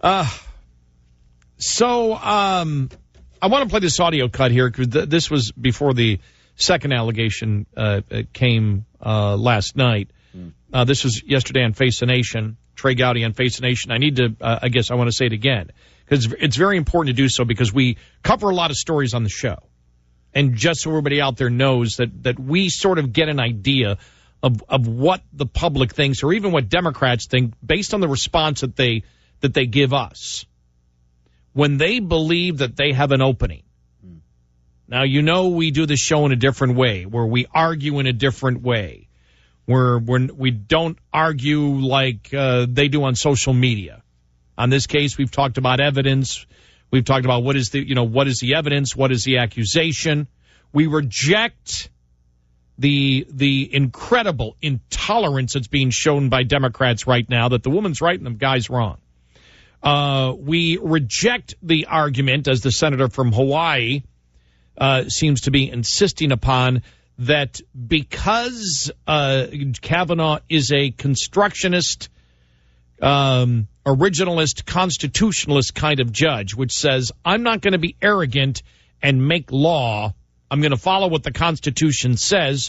Speaker 4: So I want to play this audio cut here because this was before the second allegation came last night. This was yesterday on Face the Nation, Trey Gowdy on Face the Nation. I need to, I guess I want to say it again, because it's very important to do so because we cover a lot of stories on the show. And just so everybody out there knows that we sort of get an idea of what the public thinks or even what Democrats think based on the response that they give us when they believe that they have an opening. Now, we do the show in a different way, where we argue in a different way. We don't argue like they do on social media. On this case, we've talked about evidence. We've talked about what is the evidence, what is the accusation. We reject the incredible intolerance that's being shown by Democrats right now that the woman's right and the guy's wrong. We reject the argument, as the senator from Hawaii seems to be insisting upon, that because Kavanaugh is a constructionist, originalist, constitutionalist kind of judge, which says, I'm not going to be arrogant and make law. I'm going to follow what the Constitution says,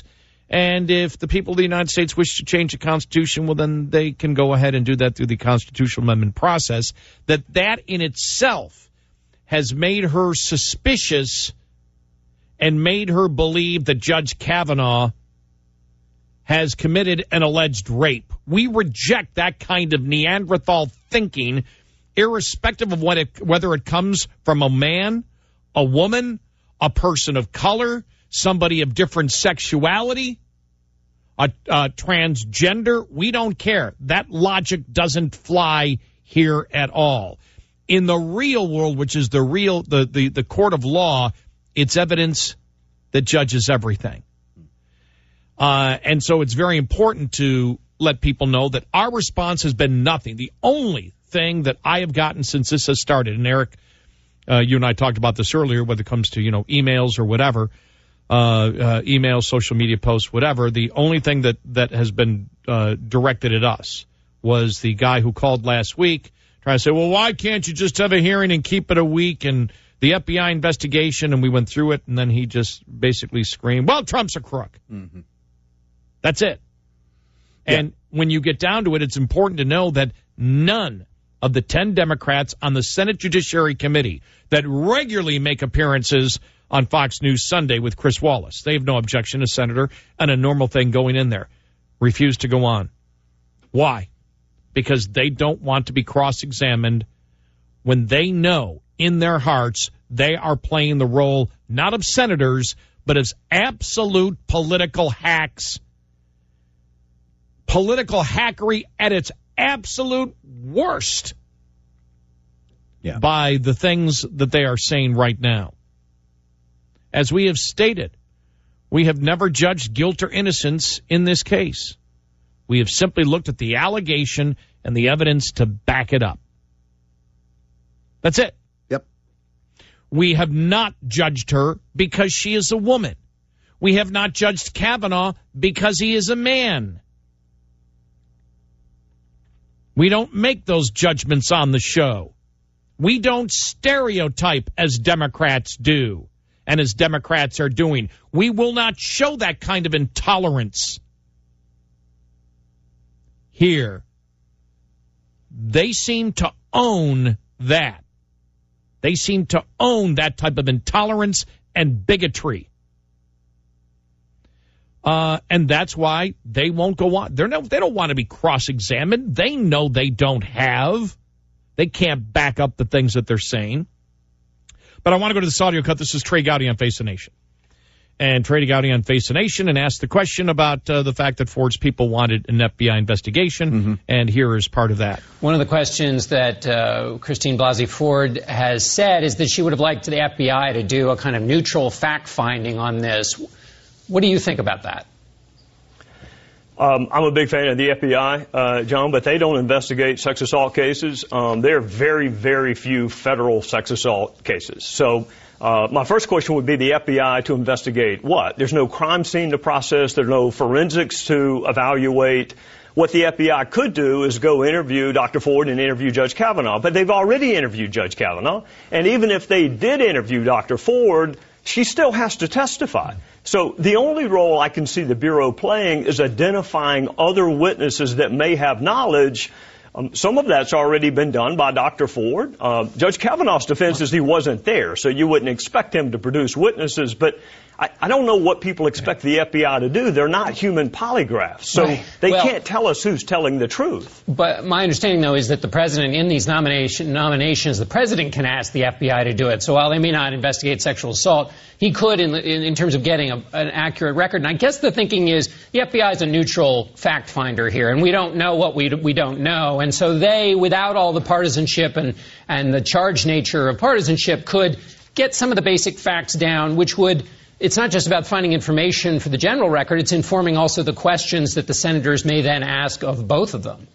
Speaker 4: And if the people of the United States wish to change the Constitution, well, then they can go ahead and do that through the constitutional amendment process. That in itself has made her suspicious and made her believe that Judge Kavanaugh has committed an alleged rape. We reject that kind of Neanderthal thinking, irrespective of whether it comes from a man, a woman, a person of color, somebody of different sexuality, a transgender. We don't care. That logic doesn't fly here at all. In the real world, which is the court of law, it's evidence that judges everything. And so it's very important to let people know that our response has been nothing. The only thing that I have gotten since this has started, and Eric, you and I talked about this earlier, whether it comes to, emails or whatever, emails, social media posts, whatever, the only thing that has been directed at us was the guy who called last week trying to say, well, why can't you just have a hearing and keep it a week and the FBI investigation? And we went through it, and then he just basically screamed, well, Trump's a crook. Mm-hmm. That's it. And when you get down to it, it's important to know that none of the 10 Democrats on the Senate Judiciary Committee that regularly make appearances on Fox News Sunday with Chris Wallace, they have no objection to Senator and a normal thing going in there, refuse to go on. Why? Because they don't want to be cross-examined when they know in their hearts they are playing the role not of senators, but as absolute political hacks. Political hackery at its absolute worst by the things that they are saying right now. As we have stated, we have never judged guilt or innocence in this case. We have simply looked at the allegation and the evidence to back it up. That's it.
Speaker 3: Yep.
Speaker 4: We have not judged her because she is a woman. We have not judged Kavanaugh because he is a man. We don't make those judgments on the show. We don't stereotype as Democrats do and as Democrats are doing. We will not show that kind of intolerance here. They seem to own that. They seem to own that type of intolerance and bigotry. And that's why they won't go on. They don't want to be cross-examined. They know they don't have. They can't back up the things that they're saying. But I want to go to this audio cut. This is Trey Gowdy on Face the Nation. And Trey Gowdy on Face the Nation and asked the question about the fact that Ford's people wanted an FBI investigation. Mm-hmm. And here is part of that.
Speaker 10: One of the questions that Christine Blasey Ford has said is that she would have liked the FBI to do a kind of neutral fact-finding on this. What do you think about that?
Speaker 11: I'm a big fan of the FBI, John, but they don't investigate sex assault cases. There are very, very few federal sex assault cases. So my first question would be the FBI to investigate what? There's no crime scene to process. There's no forensics to evaluate. What the FBI could do is go interview Dr. Ford and interview Judge Kavanaugh. But they've already interviewed Judge Kavanaugh. And even if they did interview Dr. Ford, she still has to testify. So the only role I can see the Bureau playing is identifying other witnesses that may have knowledge. Some of that's already been done by Dr. Ford. Judge Kavanaugh's defense is he wasn't there, so you wouldn't expect him to produce witnesses. But I don't know what people expect the FBI to do. They're not human polygraphs, so they can't tell us who's telling the truth.
Speaker 10: But my understanding, though, is that the president, in these nominations, the president can ask the FBI to do it. So while they may not investigate sexual assault, he could in terms of getting an accurate record. And I guess the thinking is the FBI is a neutral fact finder here, and we don't know what we don't know. And so they, without all the partisanship and the charged nature of partisanship, could get some of the basic facts down, which would... It's not just about finding information for the general record. It's informing also the questions that the senators may then ask of both of them.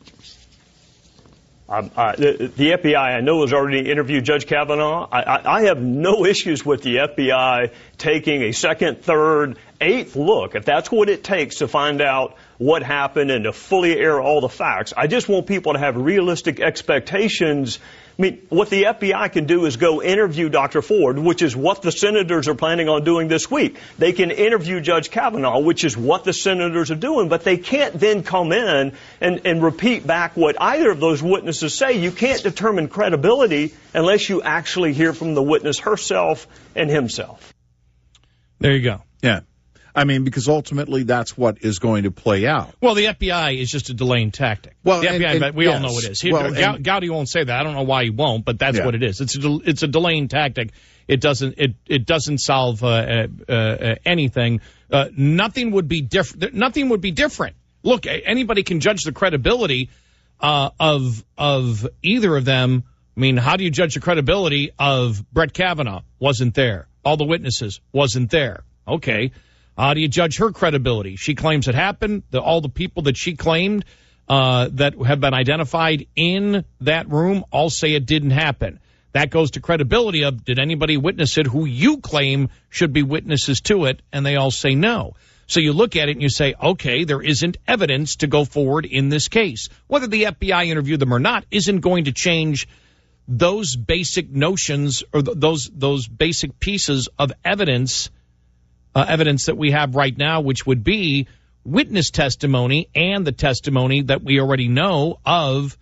Speaker 11: The FBI, I know, has already interviewed Judge Kavanaugh. I have no issues with the FBI taking a second, third, eighth look, if that's what it takes to find out what happened and to fully air all the facts. I just want people to have realistic expectations I mean, what the FBI can do is go interview Dr. Ford, which is what the senators are planning on doing this week. They can interview Judge Kavanaugh, which is what the senators are doing, but they can't then come in and repeat back what either of those witnesses say. You can't determine credibility unless you actually hear from the witness herself and himself.
Speaker 4: There you go.
Speaker 3: Yeah. I mean, because ultimately that's what is going to play out.
Speaker 4: Well, the FBI is just a delaying tactic.
Speaker 3: Well,
Speaker 4: the FBI, we all know it is.
Speaker 3: Well,
Speaker 4: Gowdy won't say that. I don't know why he won't, but that's what it is. It's a delaying tactic. It doesn't solve anything. Nothing would be different. Nothing would be different. Look, anybody can judge the credibility of either of them. I mean, how do you judge the credibility of Brett Kavanaugh? Wasn't there. All the witnesses wasn't there. Okay. How do you judge her credibility? She claims it happened. All the people that she claimed that have been identified in that room all say it didn't happen. That goes to credibility of, did anybody witness it who you claim should be witnesses to it? And they all say no. So you look at it and you say, okay, there isn't evidence to go forward in this case. Whether the FBI interviewed them or not isn't going to change those basic notions or those basic pieces of evidence that we have right now, which would be witness testimony and the testimony that we already know of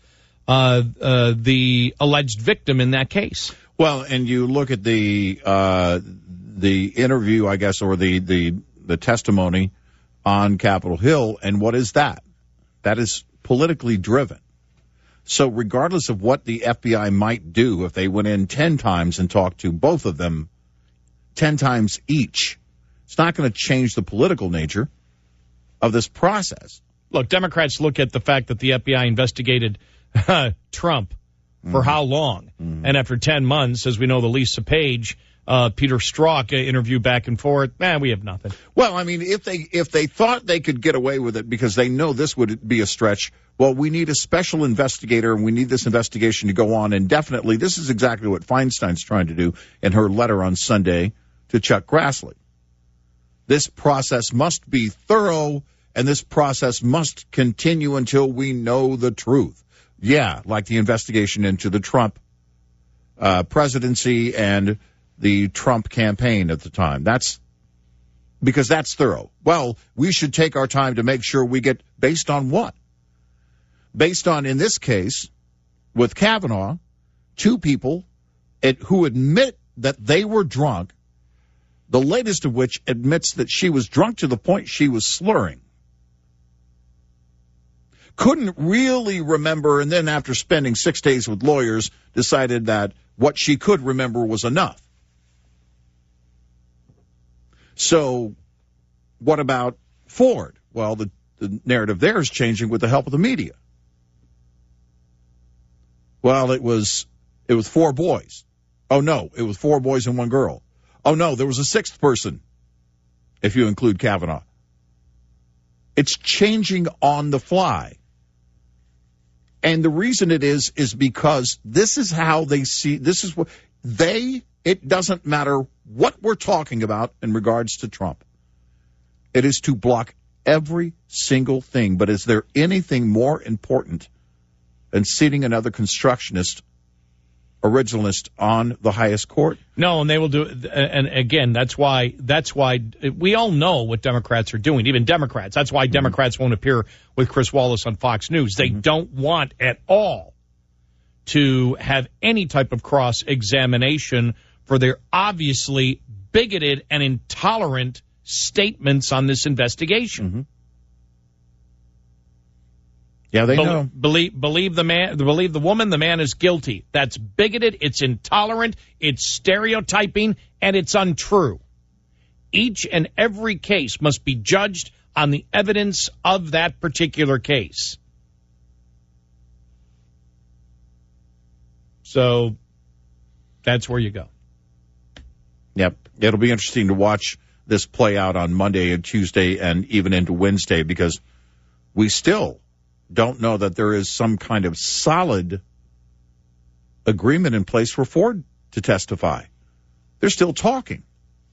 Speaker 4: the alleged victim in that case.
Speaker 3: Well, and you look at the interview, I guess, or the testimony on Capitol Hill, and what is that? That is politically driven. So regardless of what the FBI might do, if they went in 10 times and talked to both of them 10 times each, it's not going to change the political nature of this process.
Speaker 4: Look, Democrats look at the fact that the FBI investigated Trump for how long? And after 10 months, as we know, the Lisa Page, Peter Strzok interview back and forth, we have nothing.
Speaker 3: Well, I mean, if they thought they could get away with it because they know this would be a stretch, well, we need a special investigator and we need this investigation to go on indefinitely. This is exactly what Feinstein's trying to do in her letter on Sunday to Chuck Grassley. This process must be thorough, and this process must continue until we know the truth. Yeah, like the investigation into the Trump presidency and the Trump campaign at the time. That's because that's thorough. Well, we should take our time to make sure we get based on what? Based on, in this case, with Kavanaugh, two people who admit that they were drunk, the latest of which admits that she was drunk to the point she was slurring. Couldn't really remember, and then after spending 6 days with lawyers, decided that what she could remember was enough. So what about Ford? Well, the narrative there is changing with the help of the media. Well, it was 4 boys. Oh, no, it was 4 boys and 1 girl. Oh, no, there was a 6th person, if you include Kavanaugh. It's changing on the fly. And the reason it is because this is how they see, this is what it doesn't matter what we're talking about in regards to Trump. It is to block every single thing. But is there anything more important than seating another constructionist, originalist on the highest court?
Speaker 4: No, and they will do it. And again, that's why we all know what Democrats are doing, even Democrats. That's why Democrats won't appear with Chris Wallace on Fox News. They don't want at all to have any type of cross-examination for their obviously bigoted and intolerant statements on this investigation.
Speaker 3: Yeah, they know.
Speaker 4: Believe the woman, the man is guilty. That's bigoted, it's intolerant, it's stereotyping, and it's untrue. Each and every case must be judged on the evidence of that particular case. So that's where you go.
Speaker 3: Yep. It'll be interesting to watch this play out on Monday and Tuesday and even into Wednesday, because we still don't know that there is some kind of solid agreement in place for Ford to testify. They're still talking.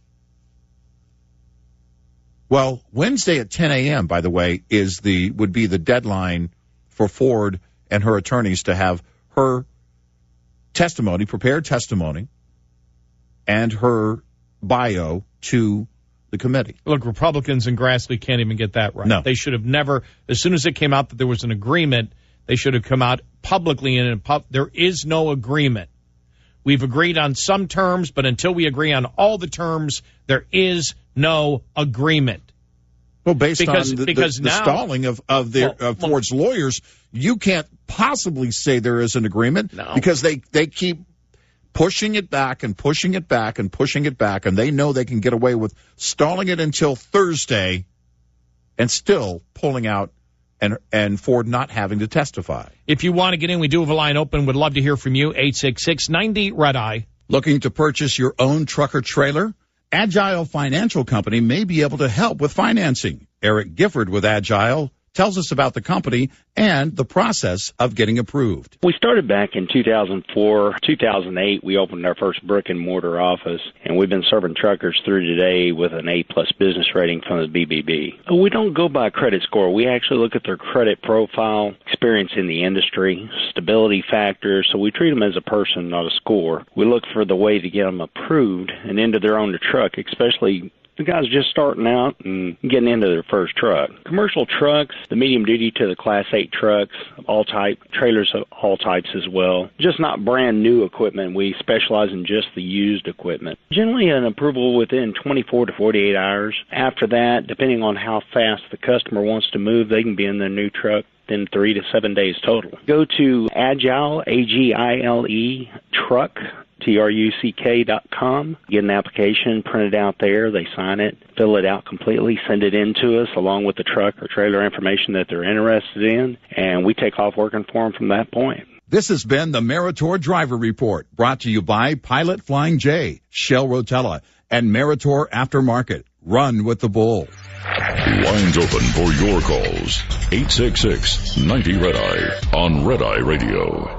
Speaker 3: Well, Wednesday at 10 a.m., by the way, would be the deadline for Ford and her attorneys to have her testimony, prepared testimony, and her bio to the committee.
Speaker 4: Look, Republicans in Grassley can't even get that right.
Speaker 3: No.
Speaker 4: They should have never, as soon as it came out that there was an agreement, they should have come out publicly and there is no agreement. We've agreed on some terms, but until we agree on all the terms, there is no agreement.
Speaker 3: Well, based on the stalling of Ford's lawyers, you can't possibly say there is an agreement because they keep pushing it back and pushing it back and pushing it back, and they know they can get away with stalling it until Thursday and still pulling out and Ford not having to testify.
Speaker 4: If you want to get in, we do have a line open. Would love to hear from you. 866-90-RED-EYE.
Speaker 3: Looking to purchase your own truck or trailer? Agile Financial Company may be able to help with financing. Eric Gifford with Agile tells us about the company and the process of getting approved.
Speaker 12: We started back in 2004, 2008. We opened our first brick-and-mortar office, and we've been serving truckers through today with an A-plus business rating from the BBB. We don't go by credit score. We actually look at their credit profile, experience in the industry, stability factors, so we treat them as a person, not a score. We look for the way to get them approved and into their own truck, especially the guys just starting out and getting into their first truck. Commercial trucks, the medium duty to the Class 8 trucks, all type, trailers of all types as well. Just not brand new equipment. We specialize in just the used equipment. Generally an approval within 24 to 48 hours. After that, depending on how fast the customer wants to move, they can be in their new truck in 3 to 7 days total. Go to Agile, A-G-I-L-E, truck, truck.com. Get an application printed out there. They sign it, fill it out completely, send it in to us along with the truck or trailer information that they're interested in, and we take off working for them from that point.
Speaker 3: This has been the Meritor Driver Report, brought to you by Pilot Flying J, Shell Rotella, and Meritor Aftermarket. Run with the bull.
Speaker 2: Lines open for your calls. 866-90-RED-EYE on Red Eye Radio.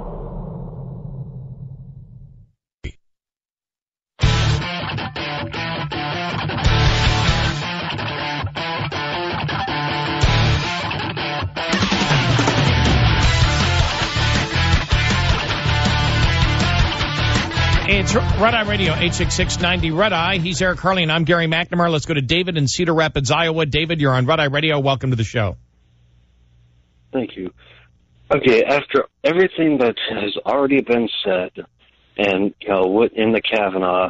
Speaker 4: It's Red Eye Radio, 866-90-RED-EYE. He's Eric Harley, and I'm Gary McNamara. Let's go to David in Cedar Rapids, Iowa. David, you're on Red Eye Radio. Welcome to the show.
Speaker 13: Thank you. Okay, after everything that has already been said, and, in the Kavanaugh,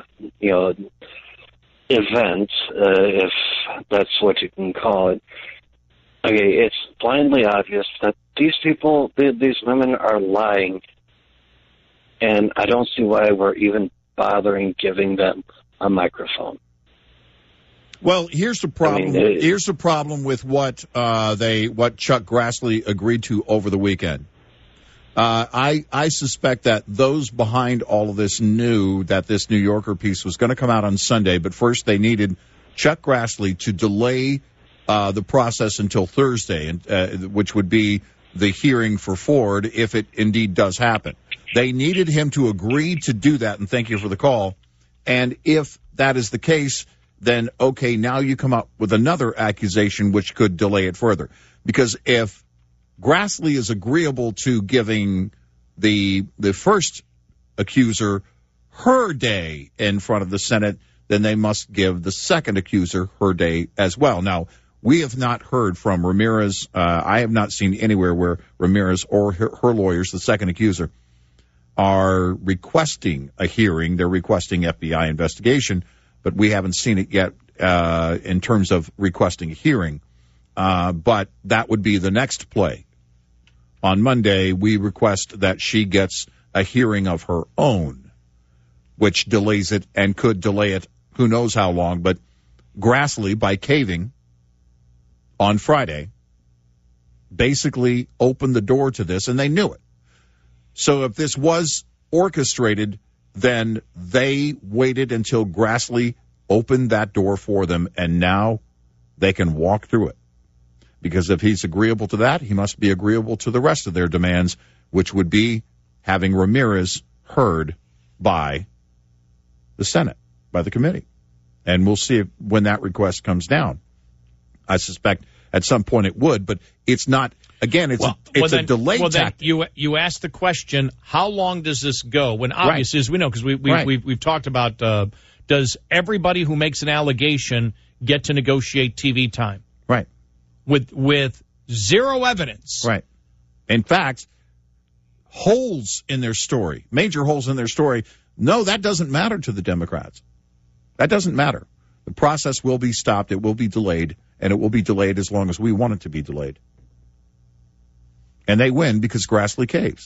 Speaker 13: event, if that's what you can call it, okay, it's blindly obvious that these people, these women are lying. And I don't see why we're even bothering giving them a microphone.
Speaker 3: Well, here's the problem. Here's the problem with what Chuck Grassley agreed to over the weekend. I suspect that those behind all of this knew that this New Yorker piece was going to come out on Sunday, but first they needed Chuck Grassley to delay the process until Thursday, which would be the hearing for Ford if it indeed does happen. They needed him to agree to do that, and thank you for the call. And if that is the case, then, okay, now you come up with another accusation which could delay it further. Because if Grassley is agreeable to giving the first accuser her day in front of the Senate, then they must give the second accuser her day as well. Now, we have not heard from Ramirez. I have not seen anywhere where Ramirez or her lawyers, the second accuser, are requesting a hearing. They're requesting FBI investigation, but we haven't seen it yet in terms of requesting a hearing. But that would be the next play. On Monday, we request that she gets a hearing of her own, which delays it and could delay it who knows how long. But Grassley, by caving on Friday, basically opened the door to this, and they knew it. So if this was orchestrated, then they waited until Grassley opened that door for them, and now they can walk through it. Because if he's agreeable to that, he must be agreeable to the rest of their demands, which would be having Ramirez heard by the Senate, by the committee. And we'll see when that request comes down. I suspect at some point it would, but it's not again, it's a delay tactic.
Speaker 4: You asked the question, how long does this go? When obviously, as we know, because we've talked about, does everybody who makes an allegation get to negotiate TV time?
Speaker 3: Right.
Speaker 4: With zero evidence.
Speaker 3: Right. In fact, holes in their story, major holes in their story. No, that doesn't matter to the Democrats. That doesn't matter. The process will be stopped. It will be delayed, and it will be delayed as long as we want it to be delayed. And they win because Grassley caves.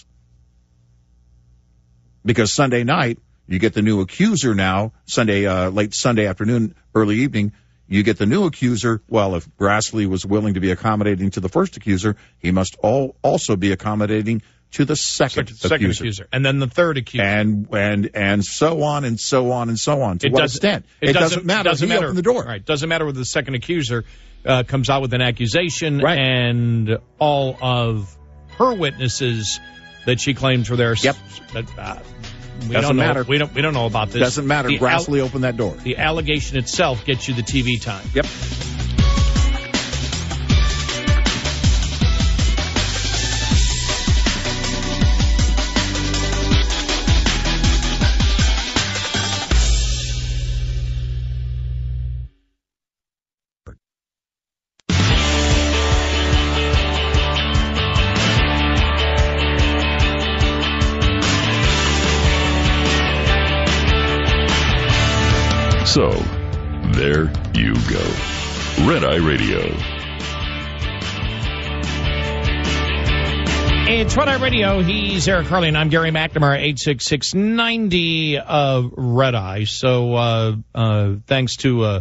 Speaker 3: Because Sunday night, you get the new accuser now, late Sunday afternoon, early evening, you get the new accuser. Well, if Grassley was willing to be accommodating to the first accuser, he must also be accommodating to the second accuser.
Speaker 4: And then the third accuser.
Speaker 3: And so on and so on and so on. To what extent? It doesn't matter. He opened the door.
Speaker 4: Right. Doesn't matter whether the second accuser comes out with an accusation,
Speaker 3: right,
Speaker 4: and all of her witnesses that she claims were there.
Speaker 3: Yep.
Speaker 4: Doesn't matter. We don't know about this.
Speaker 3: Doesn't matter. Grassley opened that door.
Speaker 4: The allegation itself gets you the TV time.
Speaker 3: Yep.
Speaker 2: So, there you go. Red Eye Radio.
Speaker 4: It's Red Eye Radio. He's Eric Harley, and I'm Gary McNamara, 866-90 Red Eye. So thanks to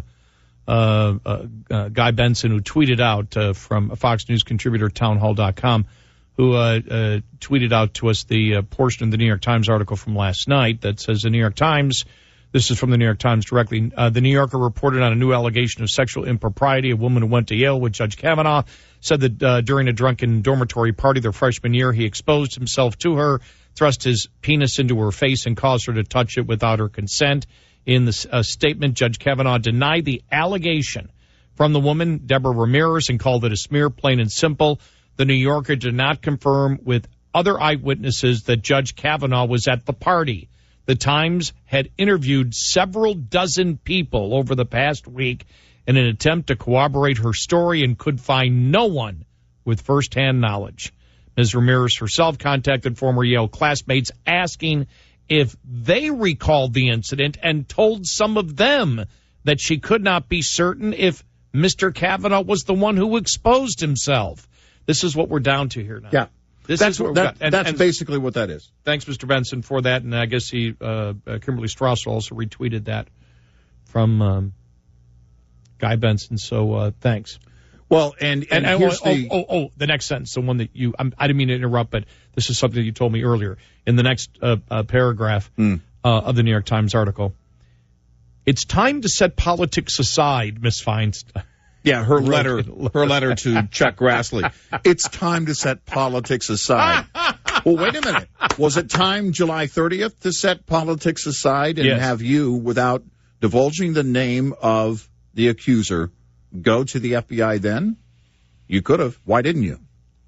Speaker 4: Guy Benson, who tweeted out from a Fox News contributor, townhall.com, who tweeted out to us the portion of the New York Times article from last night that says the New York Times. This is from the New York Times directly. The New Yorker reported on a new allegation of sexual impropriety. A woman who went to Yale with Judge Kavanaugh said that during a drunken dormitory party their freshman year, he exposed himself to her, thrust his penis into her face, and caused her to touch it without her consent. In the statement, Judge Kavanaugh denied the allegation from the woman, Deborah Ramirez, and called it a smear, plain and simple. The New Yorker did not confirm with other eyewitnesses that Judge Kavanaugh was at the party. The Times had interviewed several dozen people over the past week in an attempt to corroborate her story and could find no one with firsthand knowledge. Ms. Ramirez herself contacted former Yale classmates asking if they recalled the incident and told some of them that she could not be certain if Mr. Kavanaugh was the one who exposed himself. This is what we're down to here now.
Speaker 3: Yeah.
Speaker 4: That's
Speaker 3: basically what that is.
Speaker 4: Thanks, Mr. Benson, for that. And I guess Kimberly Strasser also retweeted that from Guy Benson. So thanks.
Speaker 3: Well, and here's
Speaker 4: the next sentence, the one that I didn't mean to interrupt, but this is something that you told me earlier in the next paragraph of the New York Times article. It's time to set politics aside, Miss Feinstein.
Speaker 3: Yeah, her letter to Chuck Grassley. It's time to set politics aside. Well, wait a minute. Was it time July 30th to set politics aside and have you, without divulging the name of the accuser, go to the FBI then? You could have. Why didn't you?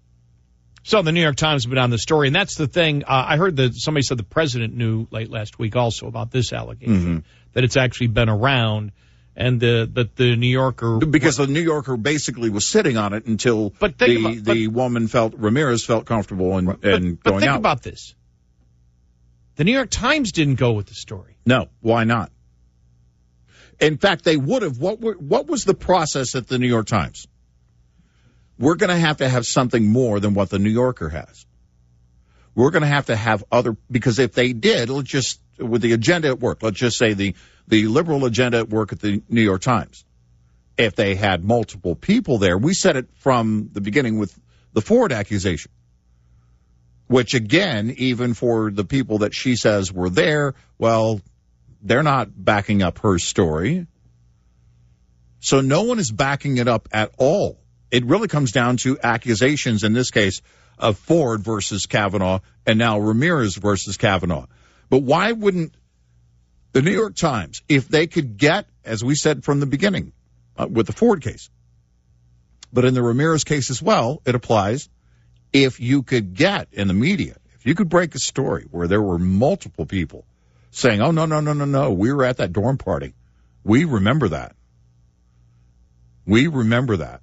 Speaker 4: So the New York Times has been on the story, and that's the thing. I heard that somebody said the president knew late last week also about this allegation, that it's actually been around. And that the New Yorker...
Speaker 3: Because the New Yorker basically was sitting on it until the woman Ramirez felt comfortable and going out.
Speaker 4: But think about this. The New York Times didn't go with the story.
Speaker 3: No, why not? In fact, they would have. What was the process at the New York Times? We're going to have something more than what the New Yorker has. We're going to have other... Because if they did, let's just... With the agenda at work, let's just say the liberal agenda at work at the New York Times, if they had multiple people there, we said it from the beginning with the Ford accusation, which again, even for the people that she says were there, well, they're not backing up her story. So no one is backing it up at all. It really comes down to accusations, in this case, of Ford versus Kavanaugh and now Ramirez versus Kavanaugh. But why wouldn't the New York Times, if they could get, as we said from the beginning, with the Ford case, but in the Ramirez case as well, it applies, if you could get in the media, if you could break a story where there were multiple people saying, oh, no, we were at that dorm party. We remember that. We remember that.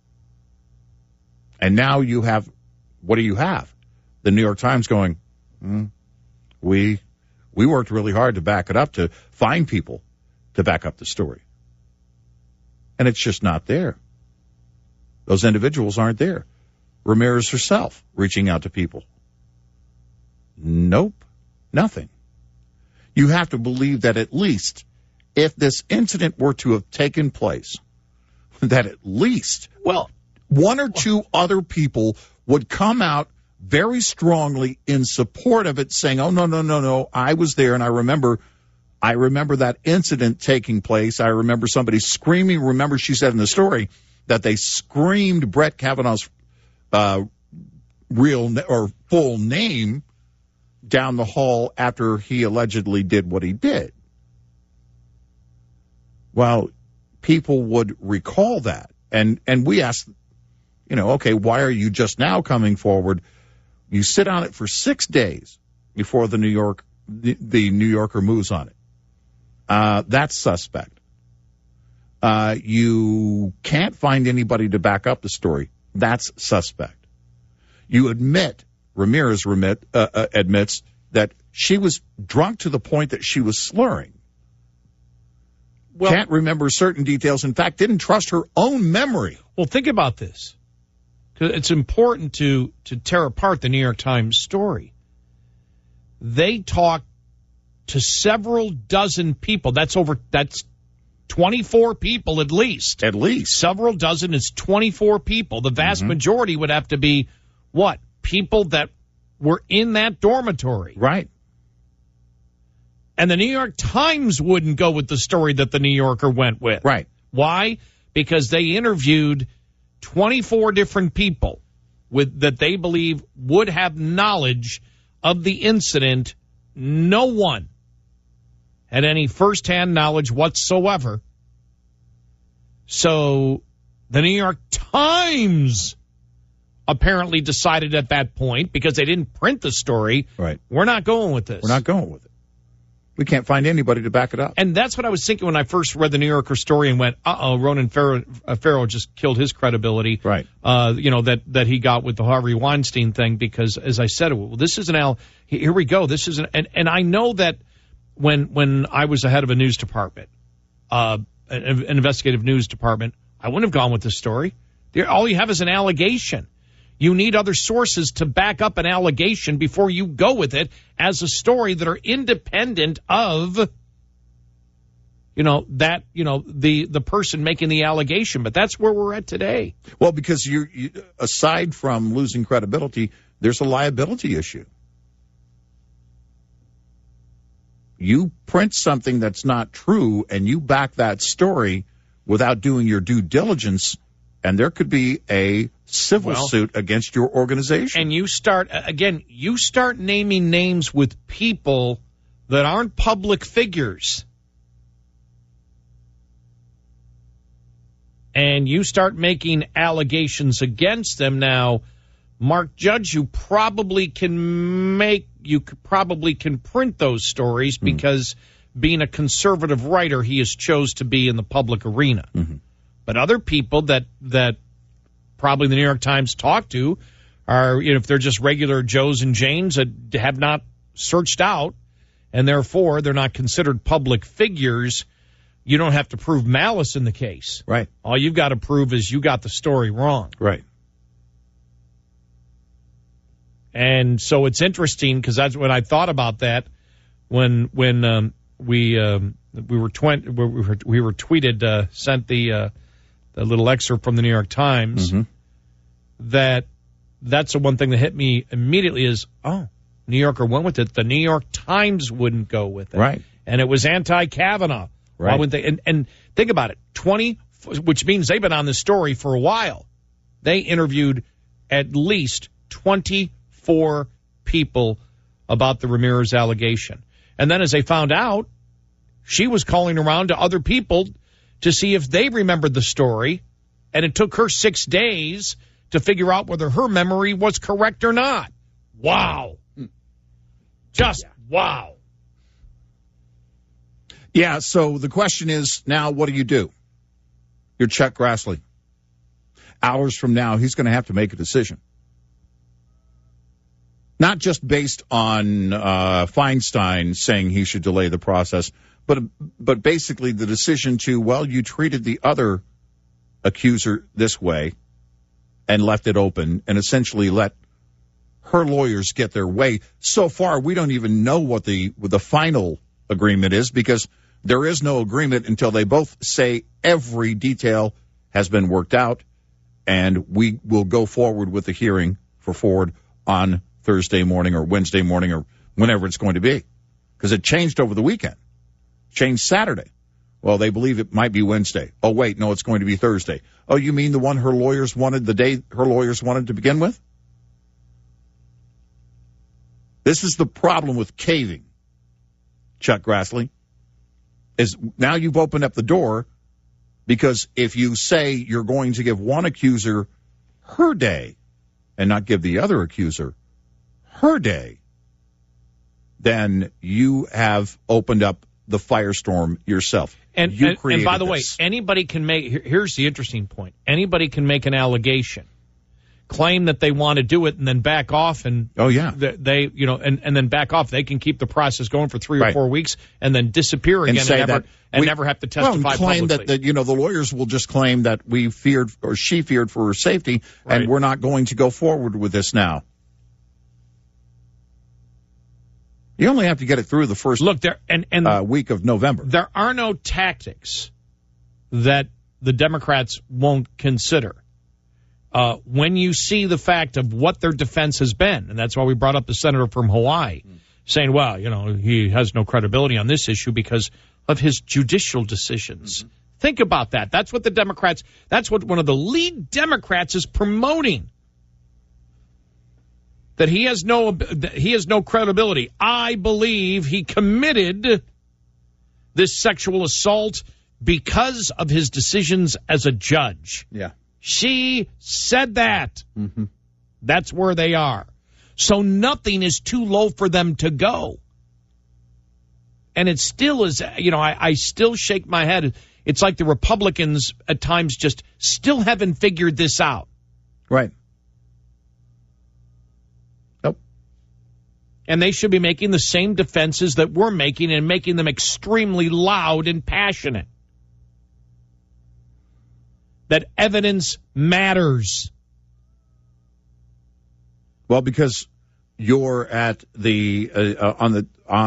Speaker 3: And now you have, what do you have? The New York Times going, we worked really hard to back it up, to find people to back up the story. And it's just not there. Those individuals aren't there. Ramirez herself reaching out to people. Nope, nothing. You have to believe that at least if this incident were to have taken place, that at least, one or two other people would come out very strongly in support of it, saying, oh, no, I was there and I remember that incident taking place. I remember somebody screaming. Remember, she said in the story that they screamed Brett Kavanaugh's real or full name down the hall after he allegedly did what he did. Well, people would recall that. And we asked, okay, why are you just now coming forward? You sit on it for 6 days before the New Yorker moves on it. That's suspect. You can't find anybody to back up the story. That's suspect. You Ramirez admits that she was drunk to the point that she was slurring. Can't remember certain details. In fact, didn't trust her own memory.
Speaker 4: Well, think about this. It's important to tear apart the New York Times story. They talked to several dozen people. That's 24 people at least.
Speaker 3: At least.
Speaker 4: Several dozen is 24 people. The vast majority would have to be, what? People that were in that dormitory.
Speaker 3: Right.
Speaker 4: And the New York Times wouldn't go with the story that the New Yorker went with.
Speaker 3: Right.
Speaker 4: Why? Because they interviewed 24 different people that they believe would have knowledge of the incident. No one had any firsthand knowledge whatsoever. So the New York Times apparently decided at that point, because they didn't print the story,
Speaker 3: right,
Speaker 4: we're not going with this.
Speaker 3: We're not going with it. We can't find anybody to back it up.
Speaker 4: And that's what I was thinking when I first read the New Yorker story and went, Ronan Farrow just killed his credibility.
Speaker 3: Right.
Speaker 4: That he got with the Harvey Weinstein thing, because, as I said, this is here we go. This is and I know that when I was the head of a news department, an investigative news department, I wouldn't have gone with this story. All you have is an allegation. You need other sources to back up an allegation before you go with it as a story that are independent of, the person making the allegation. But that's where we're at today.
Speaker 3: Well, because you aside from losing credibility, there's a liability issue. You print something that's not true and you back that story without doing your due diligence, and there could be a civil suit against your organization.
Speaker 4: And you start naming names with people that aren't public figures. And you start making allegations against them. Now, Mark Judge, you probably can print those stories because being a conservative writer, he has chose to be in the public arena.
Speaker 3: Mm-hmm.
Speaker 4: But other people that probably the New York Times talked to are, if they're just regular Joes and Janes that have not searched out, and therefore they're not considered public figures, you don't have to prove malice in the case.
Speaker 3: Right.
Speaker 4: All you've got to prove is you got the story wrong.
Speaker 3: Right.
Speaker 4: And so it's interesting, because that's when I thought about that when we were tweeted, sent the little excerpt from the New York Times.
Speaker 3: Mm-hmm.
Speaker 4: That's the one thing that hit me immediately is, New Yorker went with it. The New York Times wouldn't go with it.
Speaker 3: Right.
Speaker 4: And it was anti-Kavanaugh.
Speaker 3: Right.
Speaker 4: Why wouldn't they? And think about it. Which means they've been on this story for a while. They interviewed at least 24 people about the Ramirez allegation. And then as they found out, she was calling around to other people to see if they remembered the story. And it took her 6 days to figure out whether her memory was correct or not. Wow. Just wow.
Speaker 3: Yeah, so the question is now, what do you do? You're Chuck Grassley. Hours from now, he's going to have to make a decision. Not just based on Feinstein saying he should delay the process, but basically the decision to, well, you treated the other accuser this way and left it open and essentially let her lawyers get their way. So far, we don't even know what the final agreement is, because there is no agreement until they both say every detail has been worked out, and we will go forward with the hearing for Ford on Thursday morning or Wednesday morning or whenever it's going to be, because it changed over the weekend. Changed Saturday. Well, they believe it might be Wednesday. Oh, wait, no, it's going to be Thursday. Oh, you mean the one her lawyers wanted, the day her lawyers wanted to begin with? This is the problem with caving, Chuck Grassley, is now you've opened up the door, because if you say you're going to give one accuser her day and not give the other accuser her day, then you have opened up the firestorm yourself.
Speaker 4: And by the way, anybody can make, here's the interesting point, anybody can make an allegation, claim that they want to do it, and then back off, and they and then back off. They can keep the process going for 3 or 4 weeks and then disappear again and never have to testify
Speaker 3: claim
Speaker 4: publicly.
Speaker 3: that the lawyers will just claim that we feared, or she feared for her safety, and we're not going to go forward with this now. You only have to get it through the first week of November.
Speaker 4: There are no tactics that the Democrats won't consider. When you see the fact of what their defense has been, and that's why we brought up the senator from Hawaii, saying, well, he has no credibility on this issue because of his judicial decisions. Mm-hmm. Think about that. That's what that's what one of the lead Democrats is promoting. That he has no credibility. I believe he committed this sexual assault because of his decisions as a judge.
Speaker 3: Yeah.
Speaker 4: She said that.
Speaker 3: Mm-hmm.
Speaker 4: That's where they are. So nothing is too low for them to go. And it still is, I still shake my head. It's like the Republicans at times just still haven't figured this out.
Speaker 3: Right. Nope.
Speaker 4: And they should be making the same defenses that we're making, and making them extremely loud and passionate. That evidence matters.
Speaker 3: Well, because you're at the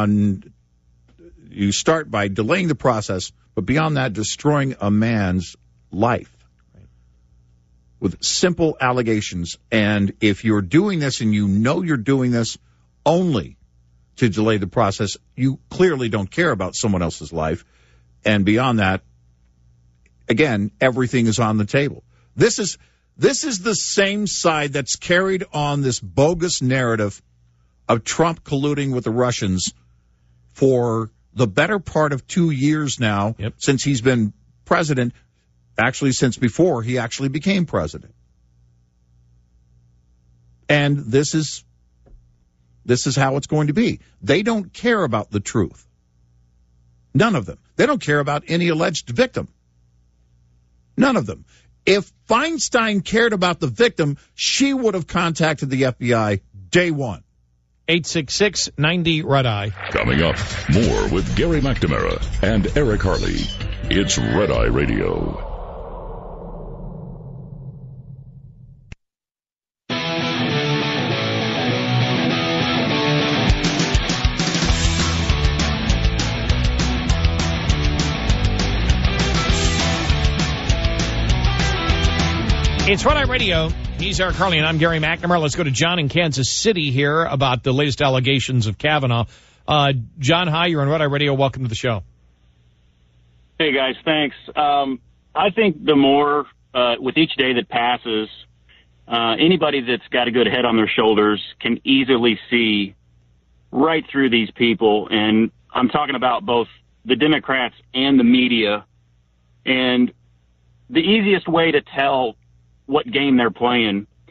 Speaker 3: you start by delaying the process, but beyond that, destroying a man's life with simple allegations. And if you're doing this and you know you're doing this only to delay the process, you clearly don't care about someone else's life. And beyond that, again, everything is on the table. This is the same side that's carried on this bogus narrative of Trump colluding with the Russians for the better part of 2 years now, since he's been president, actually since before he actually became president. And this is how it's going to be. They don't care about the truth. None of them. They don't care about any alleged victim. None of them. If Feinstein cared about the victim, she would have contacted the FBI day one.
Speaker 4: 866-90-RED-EYE.
Speaker 2: Coming up, more with Gary McNamara and Eric Harley. It's Red Eye Radio.
Speaker 4: It's Red Eye Radio. He's Eric Harley, and I'm Gary McNamara. Let's go to John in Kansas City here about the latest allegations of Kavanaugh. John, hi. You're on Red Eye Radio. Welcome to the show.
Speaker 14: Hey, guys. Thanks. I think the more, with each day that passes, anybody that's got a good head on their shoulders can easily see right through these people. And I'm talking about both the Democrats and the media. And the easiest way to tell what game they're playing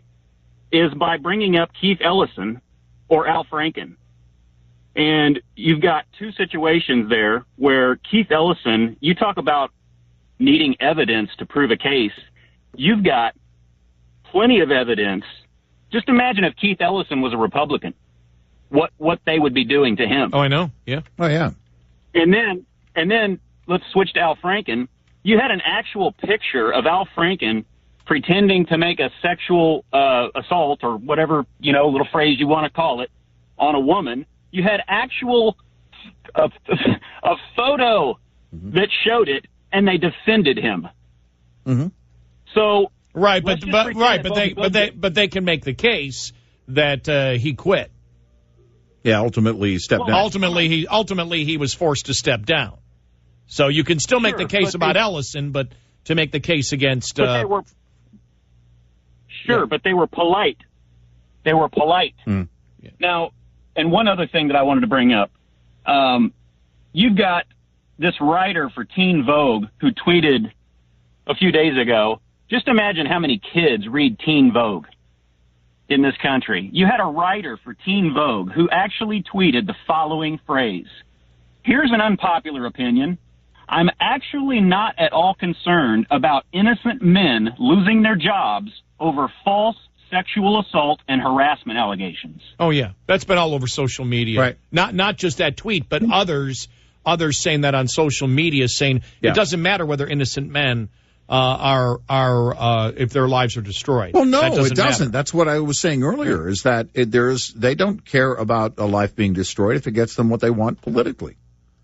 Speaker 14: is by bringing up Keith Ellison or Al Franken. And you've got two situations there where Keith Ellison, you talk about needing evidence to prove a case. You've got plenty of evidence. Just imagine if Keith Ellison was a Republican, what they would be doing to him.
Speaker 4: Oh, I know. Yeah.
Speaker 3: Oh, yeah.
Speaker 14: And then let's switch to Al Franken. You had an actual picture of Al Franken pretending to make a sexual assault or whatever, little phrase you want to call it, on a woman. You had actual a photo that showed it, and they defended him.
Speaker 3: Mm-hmm.
Speaker 14: So
Speaker 4: right, but they can make the case that he quit.
Speaker 3: Yeah, ultimately he stepped down.
Speaker 4: Ultimately he was forced to step down. So you can still make the case about Ellison, but to make the case against
Speaker 14: they were but they were polite. They were polite.
Speaker 3: Mm.
Speaker 4: Yeah.
Speaker 14: Now, and one other thing that I wanted to bring up, you've got this writer for Teen Vogue who tweeted a few days ago, just imagine how many kids read Teen Vogue in this country. You had a writer for Teen Vogue who actually tweeted the following phrase. Here's an unpopular opinion. I'm actually not at all concerned about innocent men losing their jobs over false sexual assault and harassment allegations.
Speaker 4: Oh, yeah. That's been all over social media.
Speaker 3: Right.
Speaker 4: Not just that tweet, but others saying that on social media, saying it doesn't matter whether innocent men are if their lives are destroyed.
Speaker 3: Well, no, it doesn't.
Speaker 4: Matter.
Speaker 3: That's what I was saying earlier, is that they don't care about a life being destroyed if it gets them what they want politically.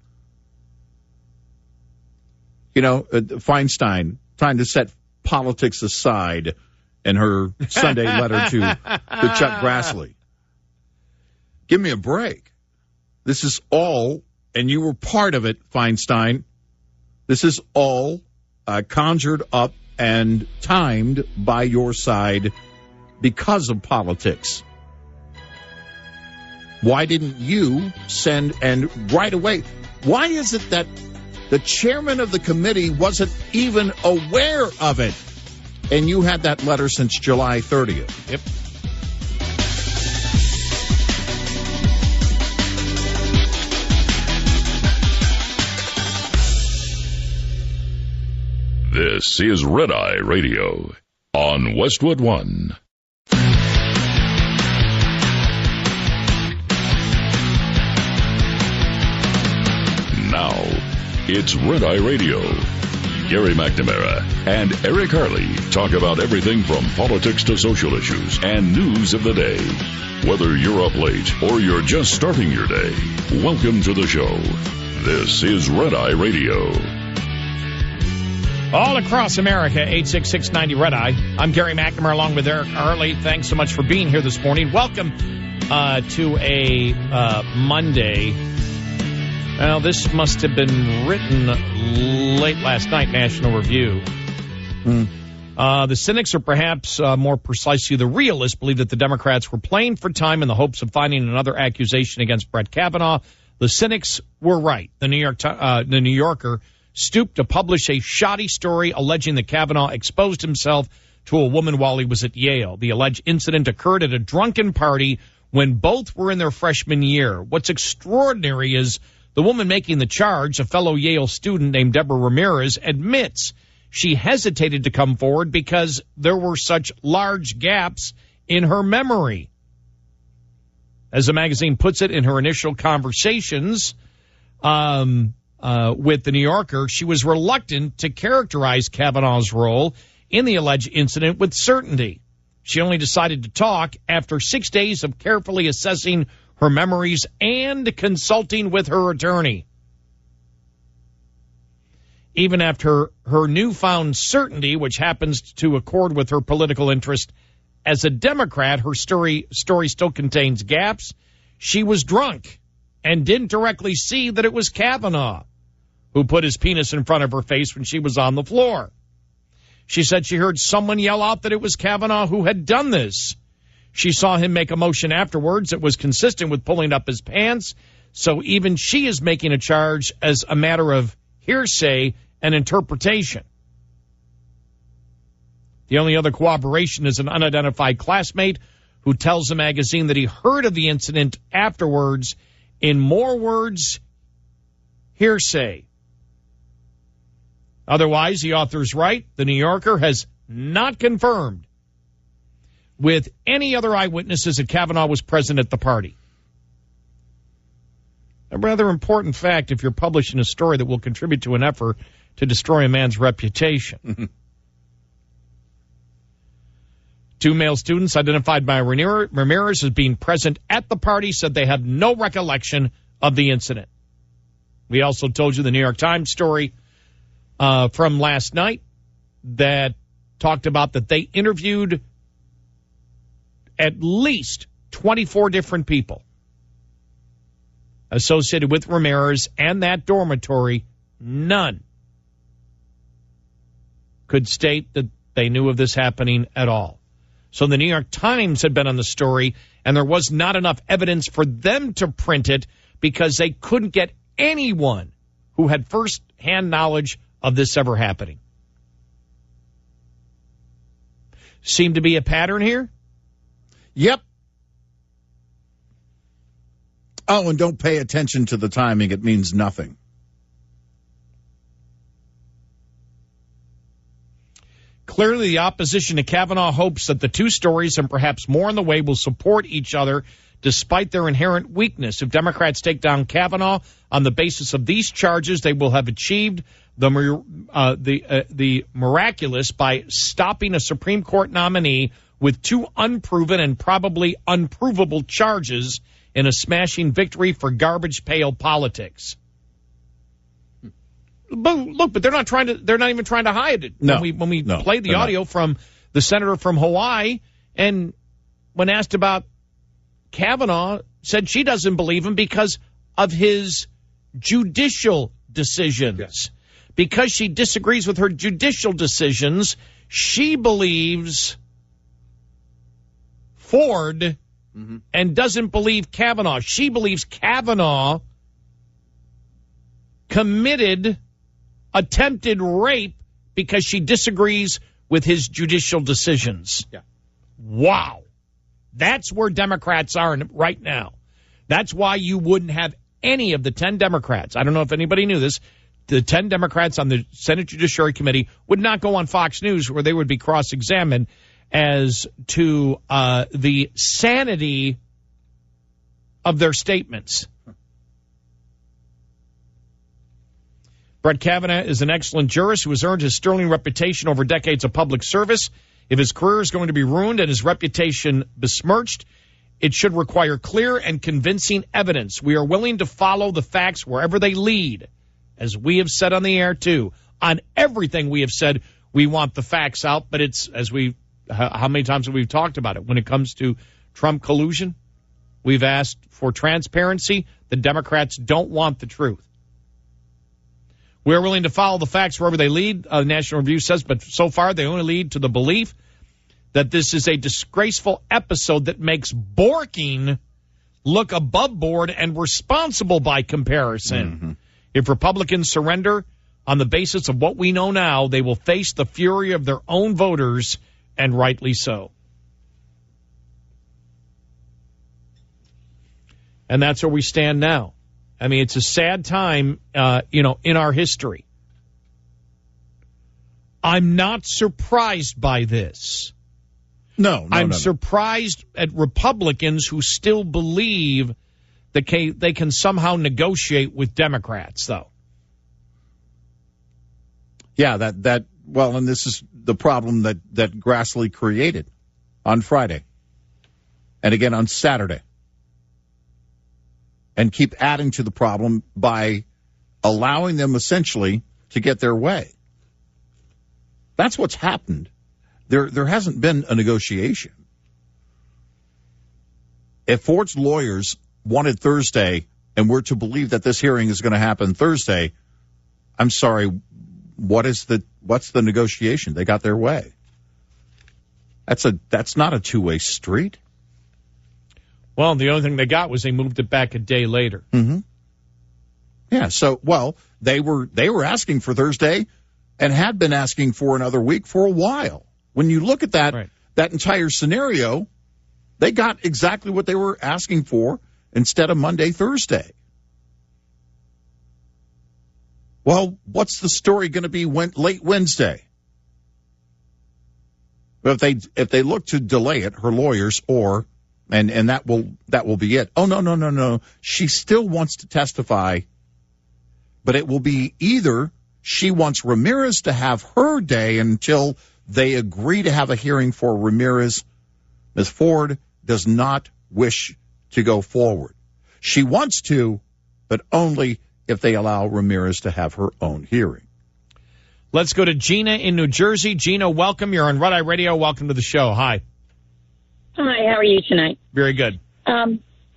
Speaker 3: Feinstein trying to set politics aside in her Sunday letter to Chuck Grassley. Give me a break. This is all, and you were part of it, Feinstein. This is all conjured up and timed by your side because of politics. Why didn't you send, and right away, why is it that the chairman of the committee wasn't even aware of it? And you had that letter since July 30th.
Speaker 4: Yep.
Speaker 2: This is Red Eye Radio on Westwood One. Now, it's Red Eye Radio. Gary McNamara and Eric Harley talk about everything from politics to social issues and news of the day. Whether you're up late or you're just starting your day, welcome to the show. This is Red Eye Radio.
Speaker 4: All across America, 866-90-RED-EYE. I'm Gary McNamara along with Eric Harley. Thanks so much for being here this morning. Welcome to a Monday. Well, this must have been written late last night, National Review. The cynics, or perhaps more precisely the realists, believe that the Democrats were playing for time in the hopes of finding another accusation against Brett Kavanaugh. The cynics were right. The New Yorker stooped to publish a shoddy story alleging that Kavanaugh exposed himself to a woman while he was at Yale. The alleged incident occurred at a drunken party when both were in their freshman year. What's extraordinary is the woman making the charge, a fellow Yale student named Deborah Ramirez, admits she hesitated to come forward because there were such large gaps in her memory. As the magazine puts it, in her initial conversations with the New Yorker, she was reluctant to characterize Kavanaugh's role in the alleged incident with certainty. She only decided to talk after 6 days of carefully assessing her memories and consulting with her attorney. Even after her newfound certainty, which happens to accord with her political interest as a Democrat, her story still contains gaps. She was drunk and didn't directly see that it was Kavanaugh who put his penis in front of her face when she was on the floor. She said she heard someone yell out that it was Kavanaugh who had done this. She saw him make a motion afterwards that was consistent with pulling up his pants, so even she is making a charge as a matter of hearsay and interpretation. The only other corroboration is an unidentified classmate who tells the magazine that he heard of the incident afterwards. In more words, hearsay. Otherwise, the author's right. The New Yorker has not confirmed with any other eyewitnesses that Kavanaugh was present at the party. A rather important fact if you're publishing a story that will contribute to an effort to destroy a man's reputation. Two male students identified by Ramirez as being present at the party said they have no recollection of the incident. We also told you the New York Times story from last night that talked about that they interviewed at least 24 different people associated with Ramirez and that dormitory. None could state that they knew of this happening at all. So the New York Times had been on the story, and there was not enough evidence for them to print it because they couldn't get anyone who had first-hand knowledge of this ever happening. Seem to be a pattern here?
Speaker 3: Yep. Oh, and don't pay attention to the timing. It means nothing.
Speaker 4: Clearly, the opposition to Kavanaugh hopes that the two stories, and perhaps more on the way, will support each other despite their inherent weakness. If Democrats take down Kavanaugh on the basis of these charges, they will have achieved the miraculous by stopping a Supreme Court nominee with two unproven and probably unprovable charges in a smashing victory for garbage pail politics. But look, but they're not even trying to hide it.
Speaker 3: No,
Speaker 4: when we played the audio from the senator from Hawaii, and when asked about Kavanaugh, said she doesn't believe him because of his judicial decisions. Yes. Because she disagrees with her judicial decisions, she believes Ford and doesn't believe Kavanaugh. She believes Kavanaugh committed attempted rape because she disagrees with his judicial decisions.
Speaker 3: Yeah.
Speaker 4: Wow. That's where Democrats are right now. That's why you wouldn't have any of the 10 Democrats. I don't know if anybody knew this. The 10 Democrats on the Senate Judiciary Committee would not go on Fox News where they would be cross-examined as to the sanity of their statements. Brett Kavanaugh is an excellent jurist who has earned his sterling reputation over decades of public service. If his career is going to be ruined and his reputation besmirched, it should require clear and convincing evidence. We are willing to follow the facts wherever they lead. As we have said on the air, too, on everything we have said, we want the facts out, but it's, how many times have we talked about it? When it comes to Trump collusion, we've asked for transparency. The Democrats don't want the truth. We're willing to follow the facts wherever they lead, National Review says, but so far they only lead to the belief that this is a disgraceful episode that makes Borking look above board and responsible by comparison. Mm-hmm. If Republicans surrender on the basis of what we know now, they will face the fury of their own voters, and rightly so. And that's where we stand now. I mean, it's a sad time, in our history. I'm not surprised by this.
Speaker 3: No.
Speaker 4: I'm surprised at Republicans who still believe that they can somehow negotiate with Democrats, though.
Speaker 3: Yeah, and this is the problem that Grassley created on Friday and again on Saturday. And keep adding to the problem by allowing them essentially to get their way. That's what's happened. There hasn't been a negotiation. If Ford's lawyers wanted Thursday and we're to believe that this hearing is going to happen Thursday, I'm sorry, what's the negotiation? They got their way. That's not a two-way street.
Speaker 4: Well, the only thing they got was they moved it back a day later.
Speaker 3: Mm-hmm. Yeah, they were asking for Thursday and had been asking for another week for a while. When you look at that entire scenario, They got exactly what they were asking for instead of Monday, Thursday. Well, what's the story going to be late Wednesday? But if they look to delay it, her lawyers, and that will be it. Oh, no. She still wants to testify, but it will be either she wants Ramirez to have her day until they agree to have a hearing for Ramirez. Ms. Ford does not wish to go forward. She wants to, but only if they allow Ramirez to have her own hearing.
Speaker 4: Let's go to Gina in New Jersey. Gina, welcome. You're on Red Eye Radio. Welcome to the show. Hi.
Speaker 15: Hi, how are you tonight?
Speaker 4: Very good.
Speaker 15: As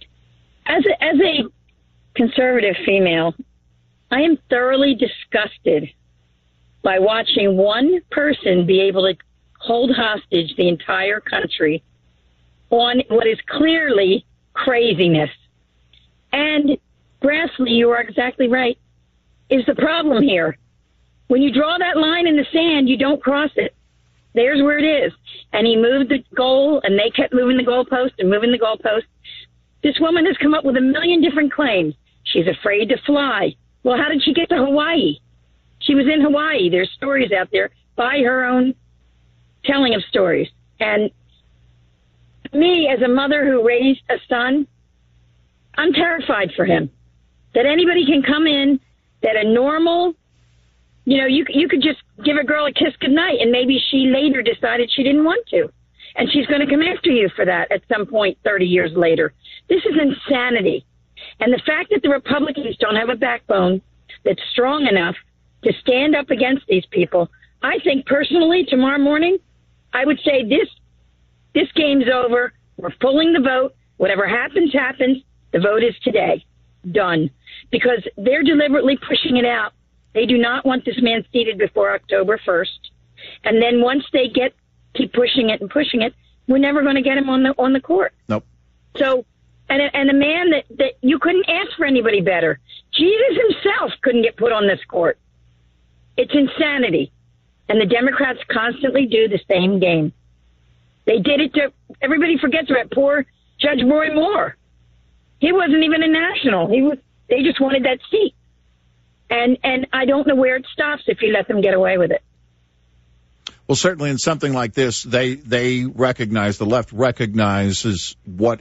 Speaker 15: a conservative female, I am thoroughly disgusted by watching one person be able to hold hostage the entire country on what is clearly craziness. And Grassley, you are exactly right, is the problem here. When you draw that line in the sand, you don't cross it. There's where it is. And he moved the goal, and they kept moving the goalpost and moving the goalpost. This woman has come up with a million different claims. She's afraid to fly. Well, how did she get to Hawaii? She was in Hawaii. There's stories out there by her own telling of stories. And me, as a mother who raised a son, I'm terrified for him. That anybody can come in, that a normal, you could just give a girl a kiss goodnight, and maybe she later decided she didn't want to. And she's going to come after you for that at some point 30 years later. This is insanity. And the fact that the Republicans don't have a backbone that's strong enough to stand up against these people, I think personally tomorrow morning, I would say this game's over. We're pulling the vote. Whatever happens, happens. The vote is today. Done. Because they're deliberately pushing it out. They do not want this man seated before October 1st. And then once they keep pushing it, we're never going to get him on the court.
Speaker 3: Nope.
Speaker 15: So, and a man that you couldn't ask for anybody better. Jesus himself couldn't get put on this court. It's insanity. And the Democrats constantly do the same game. They did it to, everybody forgets about poor Judge Roy Moore. He wasn't even a national. They just wanted that seat. And I don't know where it stops if you let them get away with it.
Speaker 3: Well, certainly in something like this, they recognize, the left recognizes what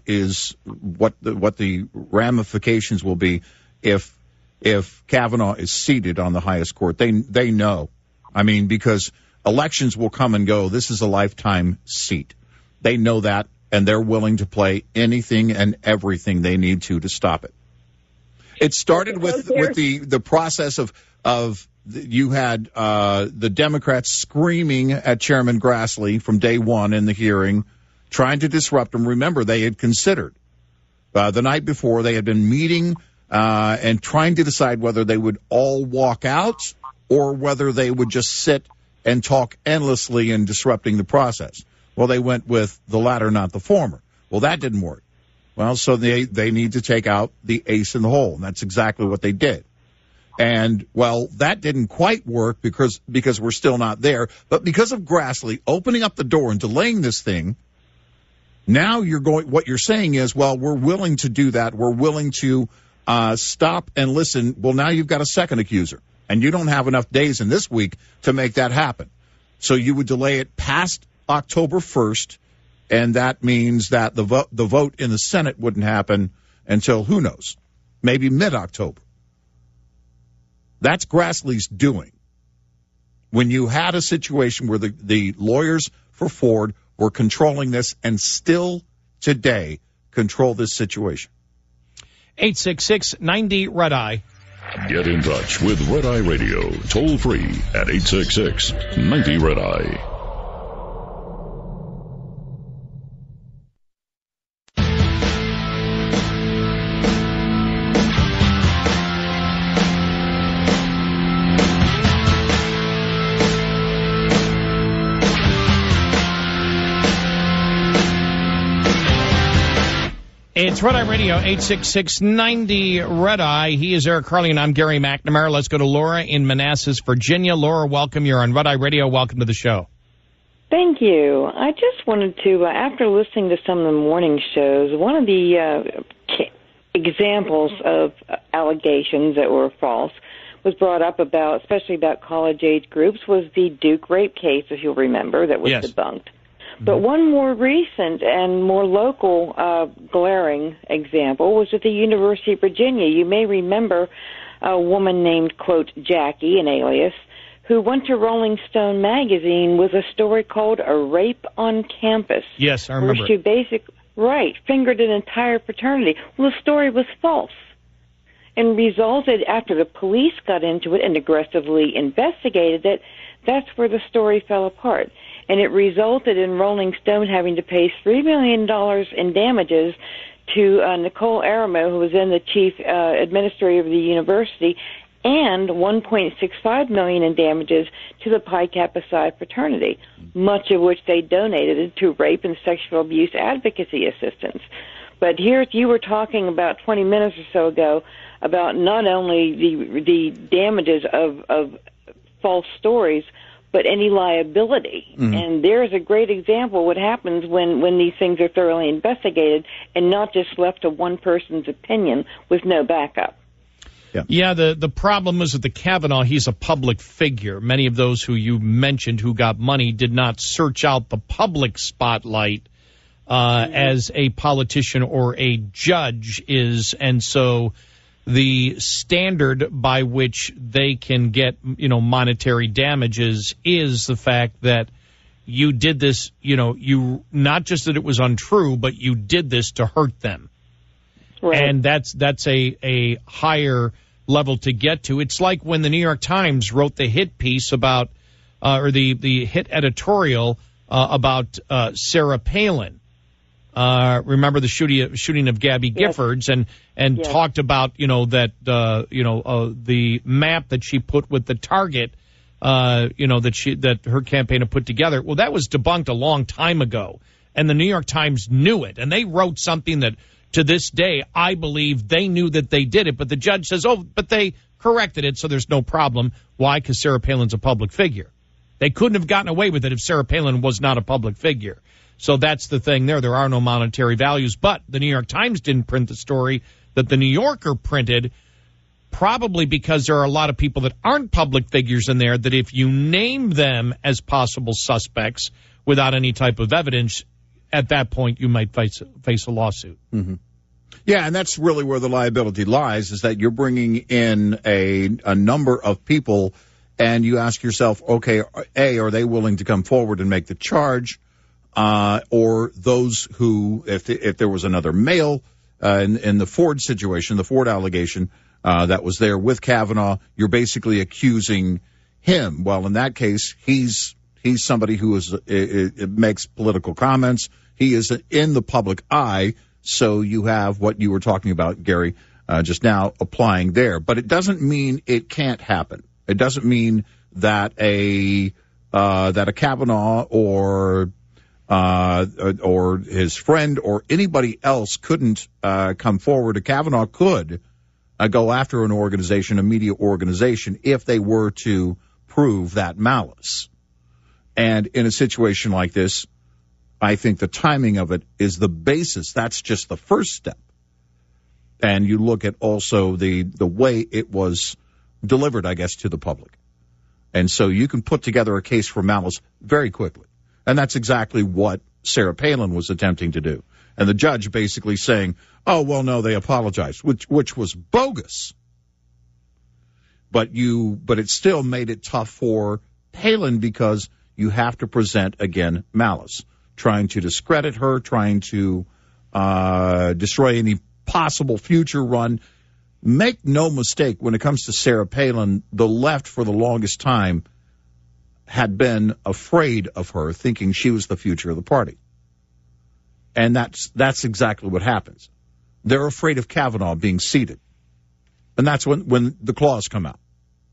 Speaker 3: the ramifications will be if Kavanaugh is seated on the highest court. They know. I mean, because elections will come and go. This is a lifetime seat. They know that, and they're willing to play anything and everything they need to stop it. It started with the process of you had the Democrats screaming at Chairman Grassley from day one in the hearing, trying to disrupt him. Remember, they had considered the night before, they had been meeting and trying to decide whether they would all walk out or whether they would just sit and talk endlessly and disrupting the process. Well, they went with the latter, not the former. Well, that didn't work. Well, so they need to take out the ace in the hole, and that's exactly what they did. And, well, that didn't quite work because we're still not there. But because of Grassley opening up the door and delaying this thing, now what you're saying is, well, we're willing to do that. We're willing to stop and listen. Well, now you've got a second accuser, and you don't have enough days in this week to make that happen. So you would delay it past October 1st, and that means that the vote in the Senate wouldn't happen until, who knows, maybe mid-October. That's Grassley's doing. When you had a situation where the lawyers for Ford were controlling this and still today control this situation.
Speaker 4: 866-90-RED-EYE.
Speaker 2: Get in touch with Red Eye Radio, toll free at 866-90-RED-EYE.
Speaker 4: It's Red Eye Radio, 866-90-RED-EYE. He is Eric Carly, and I'm Gary McNamara. Let's go to Laura in Manassas, Virginia. Laura, welcome. You're on Red Eye Radio. Welcome to the show.
Speaker 16: Thank you. I just wanted to, after listening to some of the morning shows, one of the examples of allegations that were false was brought up about, especially about college-age groups, was the Duke rape case, if you'll remember, that was debunked. But one more recent and more local glaring example was at the University of Virginia. You may remember a woman named, quote, Jackie, an alias, who went to Rolling Stone magazine with a story called A Rape on Campus.
Speaker 4: Yes, I remember.
Speaker 16: Where she basically, fingered an entire fraternity. Well, the story was false and resulted, after the police got into it and aggressively investigated it, that's where the story fell apart. And it resulted in Rolling Stone having to pay $3 million in damages to Nicole Aramo, who was then the chief administrator of the university, and $1.65 million in damages to the Pi Kappa Psi fraternity, much of which they donated to rape and sexual abuse advocacy assistance. But here you were talking about 20 minutes or so ago about not only the damages of false stories, but any liability. Mm-hmm. And there's a great example of what happens when these things are thoroughly investigated and not just left to one person's opinion with no backup.
Speaker 4: Yeah, the problem is with the Kavanaugh, he's a public figure. Many of those who you mentioned who got money did not search out the public spotlight as a politician or a judge is, and so the standard by which they can get, monetary damages is the fact that you did this, you not just that it was untrue, but you did this to hurt them. Right. And that's a higher level to get to. It's like when the New York Times wrote the hit piece about, or the hit editorial about Sarah Palin. Remember the shooting of Gabby Giffords, and talked about the map that she put with the target, that her campaign had put together. Well, that was debunked a long time ago, and the New York Times knew it, and they wrote something that, to this day, I believe they knew that they did it, but the judge says, but they corrected it, so there's no problem. Why? Because Sarah Palin's a public figure. They couldn't have gotten away with it if Sarah Palin was not a public figure. So that's the thing there. There are no monetary values. But the New York Times didn't print the story that the New Yorker printed, probably because there are a lot of people that aren't public figures in there, that if you name them as possible suspects without any type of evidence, at that point you might face a lawsuit.
Speaker 3: Mm-hmm. Yeah, and that's really where the liability lies, is that you're bringing in a number of people, and you ask yourself, okay, A, are they willing to come forward and make the charge? Or those who, if there was another male in the Ford situation, the Ford allegation that was there with Kavanaugh, you're basically accusing him. Well, in that case, he's somebody who makes political comments. He is in the public eye, so you have what you were talking about, Gary, just now applying there. But it doesn't mean it can't happen. It doesn't mean that a Kavanaugh or his friend or anybody else couldn't come forward. A Kavanaugh could go after an organization, a media organization, if they were to prove that malice. And in a situation like this, I think the timing of it is the basis. That's just the first step. And you look at also the way it was delivered, I guess, to the public. And so you can put together a case for malice very quickly. And that's exactly what Sarah Palin was attempting to do. And the judge basically saying, oh, well, no, they apologized, which was bogus. But it still made it tough for Palin because you have to present, again, malice, trying to discredit her, trying to destroy any possible future run. Make no mistake, when it comes to Sarah Palin, the left for the longest time had been afraid of her, thinking she was the future of the party. And that's exactly what happens. They're afraid of Kavanaugh being seated. And that's when the claws come out.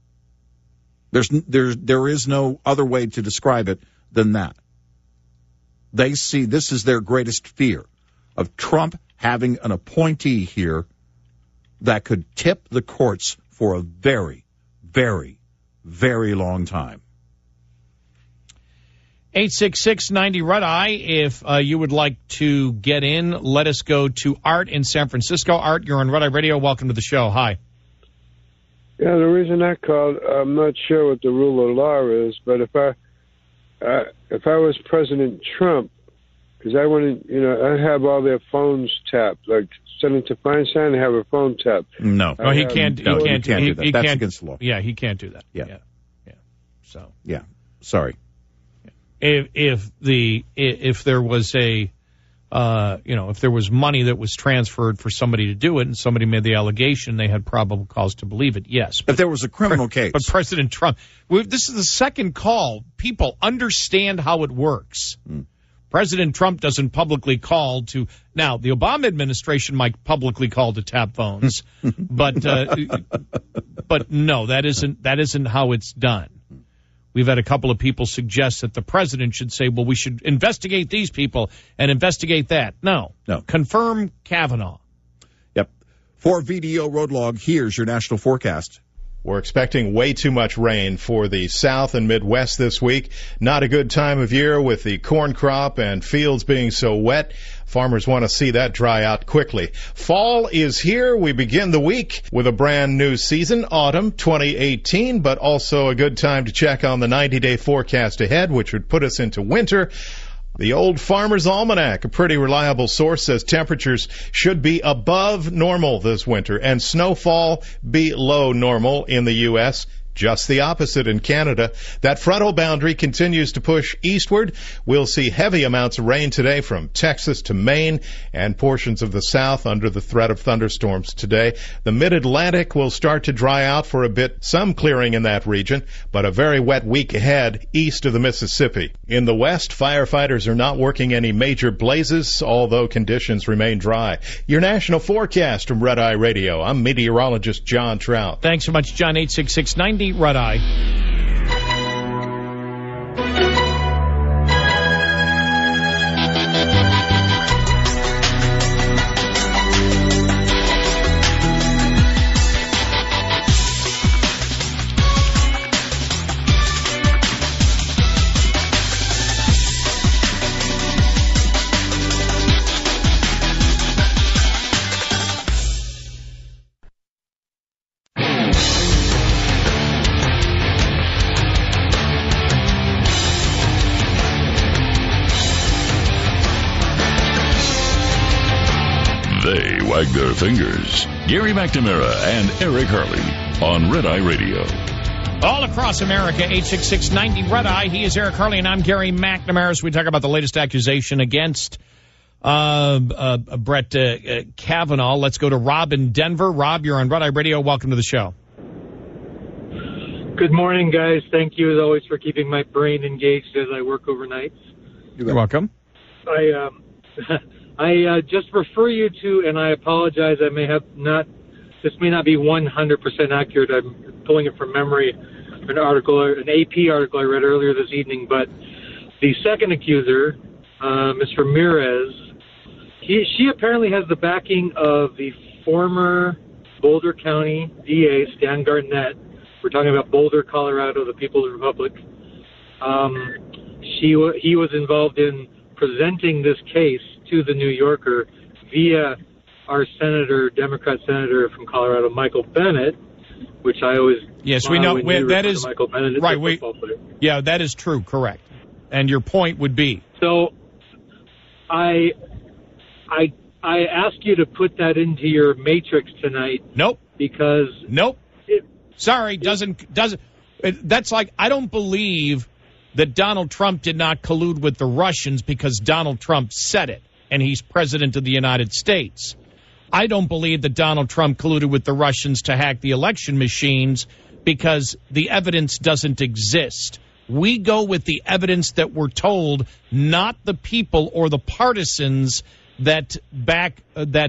Speaker 3: There is no other way to describe it than that. They see this is their greatest fear, of Trump having an appointee here that could tip the courts for a very, very, very long time.
Speaker 4: 866-90-RED-EYE. If you would like to get in, let us go to Art in San Francisco. Art, you're on Red Eye Radio. Welcome to the show. Hi.
Speaker 17: Yeah, the reason I called, I'm not sure what the rule of law is, but if I was President Trump, because I want to, I have all their phones tapped, like Senator Feinstein, I have a phone tapped.
Speaker 3: No,
Speaker 4: he can't do that.
Speaker 3: That's against the law.
Speaker 4: Yeah, he can't do that.
Speaker 3: Yeah.
Speaker 4: So
Speaker 3: yeah, sorry.
Speaker 4: If there was if there was money that was transferred for somebody to do it and somebody made the allegation, they had probable cause to believe it, yes.
Speaker 3: But there was a criminal case.
Speaker 4: But President Trump, this is the second call. People understand how it works. President Trump doesn't publicly call to, now the Obama administration might publicly call to tap phones, but no, that isn't how it's done. We've had a couple of people suggest that the president should say, well, we should investigate these people and investigate that. No. Confirm Kavanaugh.
Speaker 3: Yep. For VDO Road Log, here's your national forecast.
Speaker 6: We're expecting way too much rain for the South and Midwest this week. Not a good time of year with the corn crop and fields being so wet. Farmers want to see that dry out quickly. Fall is here. We begin the week with a brand new season, autumn 2018, but also a good time to check on the 90-day forecast ahead, which would put us into winter. The Old Farmer's Almanac, a pretty reliable source, says temperatures should be above normal this winter and snowfall below normal in the U.S., just the opposite in Canada. That frontal boundary continues to push eastward. We'll see heavy amounts of rain today from Texas to Maine and portions of the south under the threat of thunderstorms today. The mid-Atlantic will start to dry out for a bit, some clearing in that region, but a very wet week ahead east of the Mississippi. In the west, firefighters are not working any major blazes, although conditions remain dry. Your national forecast from Red Eye Radio. I'm meteorologist John Trout.
Speaker 4: Thanks so much, John. 866-90 Red Eye.
Speaker 2: They wag their fingers. Gary McNamara and Eric Harley on Red Eye Radio.
Speaker 4: All across America, 866-90 Red Eye. He is Eric Harley, and I'm Gary McNamara. As we talk about the latest accusation against Brett Kavanaugh. Let's go to Rob in Denver. Rob, you're on Red Eye Radio. Welcome to the show.
Speaker 18: Good morning, guys. Thank you, as always, for keeping my brain engaged as I work overnight.
Speaker 4: You're welcome.
Speaker 18: I just refer you to, and I apologize, I may have not, this may not be 100% accurate. I'm pulling it from memory, an article, an AP article I read earlier this evening, but the second accuser, Ms. Ramirez, she apparently has the backing of the former Boulder County DA, Stan Garnett. We're talking about Boulder, Colorado, the People's Republic. He was involved in presenting this case to the New Yorker via our senator, Democrat senator from Colorado, Michael Bennet, which I always
Speaker 4: we know that is
Speaker 18: Michael Bennet,
Speaker 4: right. Yeah, that is true, correct. And your point would be
Speaker 18: so. I ask you to put that into your matrix tonight.
Speaker 4: Nope.
Speaker 18: Because
Speaker 4: sorry, doesn't. That's like, I don't believe that Donald Trump did not collude with the Russians because Donald Trump said it, and he's president of the United States. I don't believe that Donald Trump colluded with the Russians to hack the election machines because the evidence doesn't exist. We go with the evidence that we're told, not the people or the partisans that back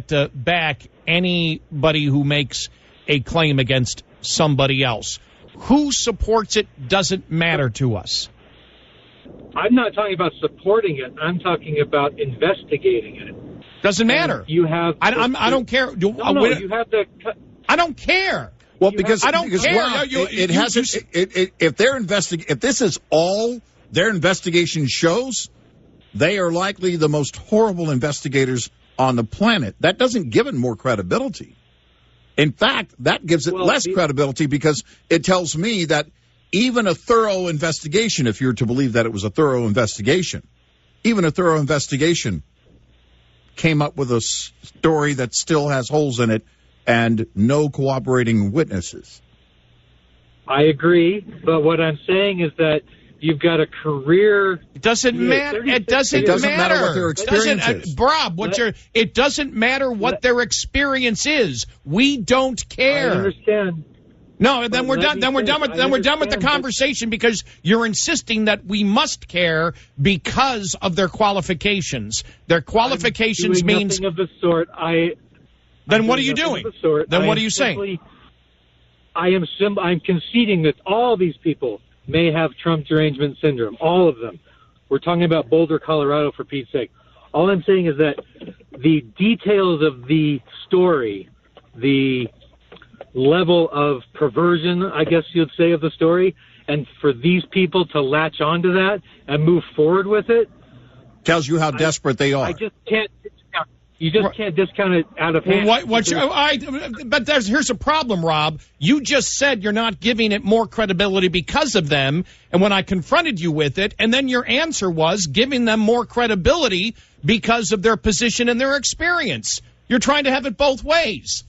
Speaker 4: anybody who makes a claim against somebody else. Who supports it doesn't matter to us.
Speaker 18: I'm not talking about supporting it. I'm talking about investigating it.
Speaker 4: Doesn't matter.
Speaker 18: You have.
Speaker 4: I don't care.
Speaker 18: You have the.
Speaker 4: I don't care.
Speaker 3: Well, because
Speaker 4: I don't care.
Speaker 3: Well, if they're investigating, if this is all their investigation shows they are likely the most horrible investigators on the planet. That doesn't give it more credibility. In fact, that gives it less credibility because it tells me that even a thorough investigation, if you're to believe that it was a thorough investigation, even a thorough investigation came up with a story that still has holes in it and no cooperating witnesses.
Speaker 18: I agree, but what I'm saying is that you've got a career.
Speaker 4: It doesn't matter. It doesn't matter
Speaker 3: what their experience is.
Speaker 4: Rob, it doesn't matter what their experience is. We don't care.
Speaker 18: I understand.
Speaker 4: No, then we're done. Then we're done with the conversation because you're insisting that we must care because of their qualifications. Their qualifications means
Speaker 18: nothing of the sort.
Speaker 4: Then what are you doing? Then what are you saying?
Speaker 18: I'm conceding that all these people may have Trump derangement syndrome. All of them. We're talking about Boulder, Colorado, for Pete's sake. All I'm saying is that the details of the story, the level of perversion, I guess you'd say, of the story, and for these people to latch onto that and move forward with it,
Speaker 3: tells you how desperate they are.
Speaker 18: I just can't discount. You just can't discount it out of hand.
Speaker 4: But here's a problem, Rob. You just said you're not giving it more credibility because of them, and when I confronted you with it, and then your answer was giving them more credibility because of their position and their experience. You're trying to have it both ways.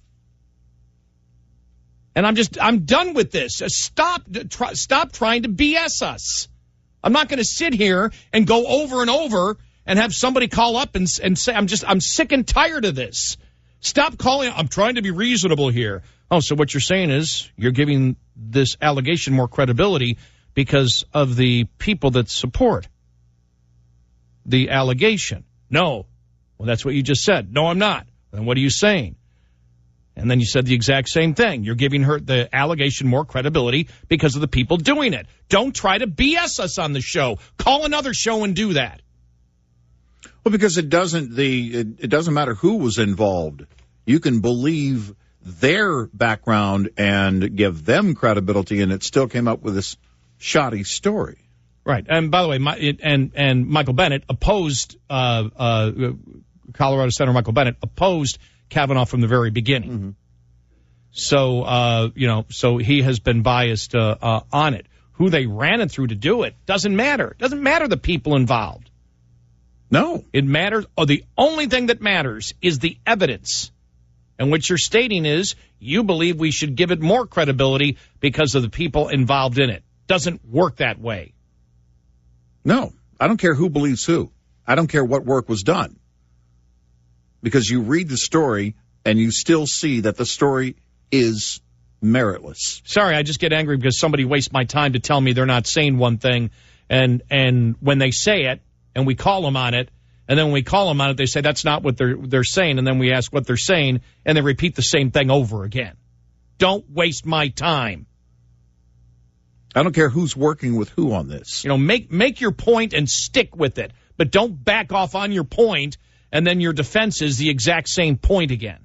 Speaker 4: And I'm done with this. Stop trying to BS us. I'm not going to sit here and go over and over and have somebody call up and say, I'm sick and tired of this. Stop calling. I'm trying to be reasonable here. Oh, so what you're saying is you're giving this allegation more credibility because of the people that support the allegation. No. Well, that's what you just said. No, I'm not. Then what are you saying? And then you said the exact same thing. You're giving her the allegation more credibility because of the people doing it. Don't try to BS us on the show. Call another show and do that.
Speaker 3: Well, because it doesn't matter who was involved. You can believe their background and give them credibility, and it still came up with this shoddy story.
Speaker 4: Right. And by the way, Michael Bennet opposed Colorado Senator Michael Bennet opposed Kavanaugh from the very beginning. Mm-hmm. So, so he has been biased on it. Who they ran it through to do it doesn't matter. It doesn't matter the people involved.
Speaker 3: No.
Speaker 4: It matters. The only thing that matters is the evidence. And what you're stating is you believe we should give it more credibility because of the people involved in it. Doesn't work that way.
Speaker 3: No. I don't care who believes who. I don't care what work was done. Because you read the story and you still see that the story is meritless.
Speaker 4: Sorry, I just get angry because somebody wastes my time to tell me they're not saying one thing, and when they say it, and we call them on it, and then when we call them on it, they say that's not what they're saying, and then we ask what they're saying, and they repeat the same thing over again. Don't waste my time.
Speaker 3: I don't care who's working with who on this.
Speaker 4: Make your point and stick with it, but don't back off on your point, and then your defense is the exact same point again.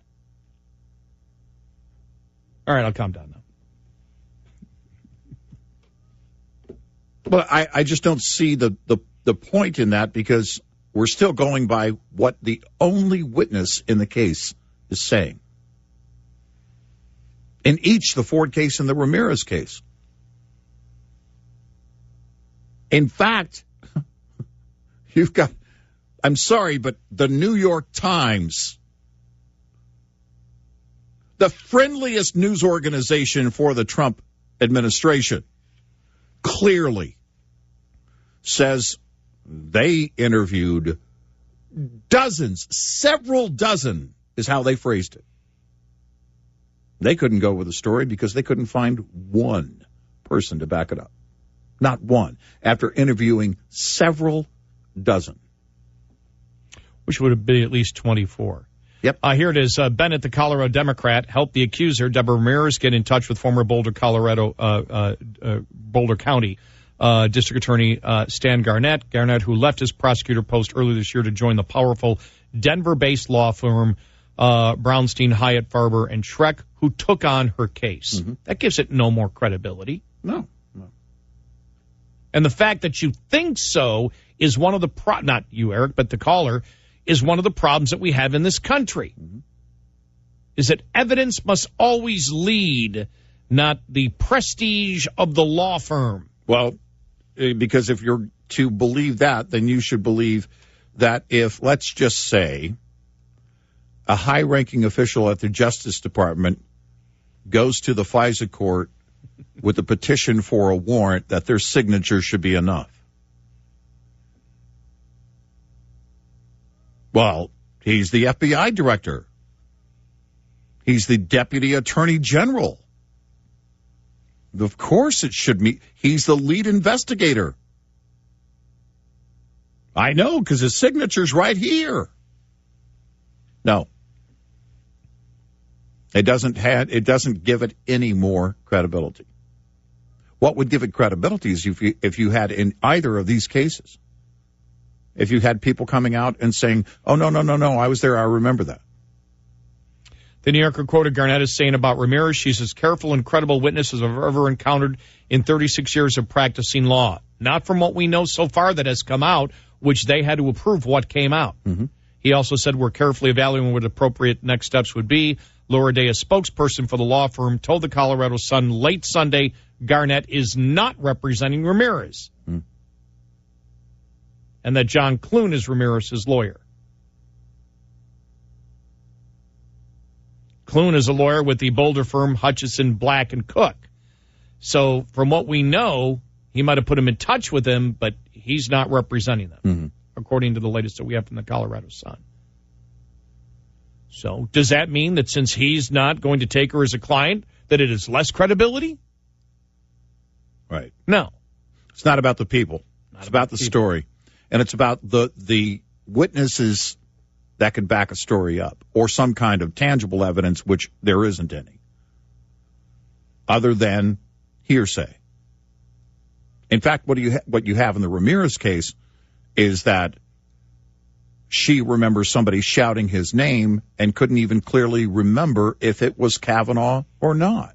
Speaker 4: All right, I'll calm down now.
Speaker 3: Well, I just don't see the point in that because we're still going by what the only witness in the case is saying. In each, the Ford case and the Ramirez case. In fact, you've got, I'm sorry, but the New York Times, the friendliest news organization for the Trump administration, clearly says they interviewed dozens, several dozen is how they phrased it. They couldn't go with the story because they couldn't find one person to back it up. Not one. After interviewing several dozen.
Speaker 4: Which would have been at least 24.
Speaker 3: Yep.
Speaker 4: Here it is. Bennett, the Colorado Democrat, helped the accuser, Deborah Ramirez, get in touch with former Boulder County District Attorney Stan Garnett. Garnett, who left his prosecutor post earlier this year to join the powerful Denver-based law firm Brownstein, Hyatt, Farber, and Schreck, who took on her case. Mm-hmm. That gives it no more credibility.
Speaker 3: No.
Speaker 4: And the fact that you think so is one of the not you, Eric, but the caller, is one of the problems that we have in this country. Is that evidence must always lead, not the prestige of the law firm.
Speaker 3: Well, because if you're to believe that, then you should believe that if, let's just say, a high-ranking official at the Justice Department goes to the FISA court with a petition for a warrant, that their signature should be enough. Well, he's the FBI director. He's the deputy attorney general. Of course it should be. He's the lead investigator. I know, because his signature's right here. No. It doesn't give it any more credibility. What would give it credibility is if you had in either of these cases, if you had people coming out and saying, oh, no, I was there, I remember that.
Speaker 4: The New Yorker quoted Garnett as saying about Ramirez, she's as careful and credible witness as I've ever encountered in 36 years of practicing law. Not from what we know so far that has come out, which they had to approve what came out. Mm-hmm. He also said we're carefully evaluating what appropriate next steps would be. Laura Day, a spokesperson for the law firm, told the Colorado Sun late Sunday Garnett is not representing Ramirez. Mm. And that John Clune is Ramirez's lawyer. Clune is a lawyer with the Boulder firm Hutchison, Black & Cook. So from what we know, he might have put him in touch with him, but he's not representing them, according to the latest that we have from the Colorado Sun. So does that mean that since he's not going to take her as a client, that it is less credibility?
Speaker 3: Right.
Speaker 4: No.
Speaker 3: It's not about the people. It's about the story. And it's about the witnesses that can back a story up, or some kind of tangible evidence, which there isn't any, other than hearsay. In fact, what you have in the Ramirez case is that she remembers somebody shouting his name and couldn't even clearly remember if it was Kavanaugh or not.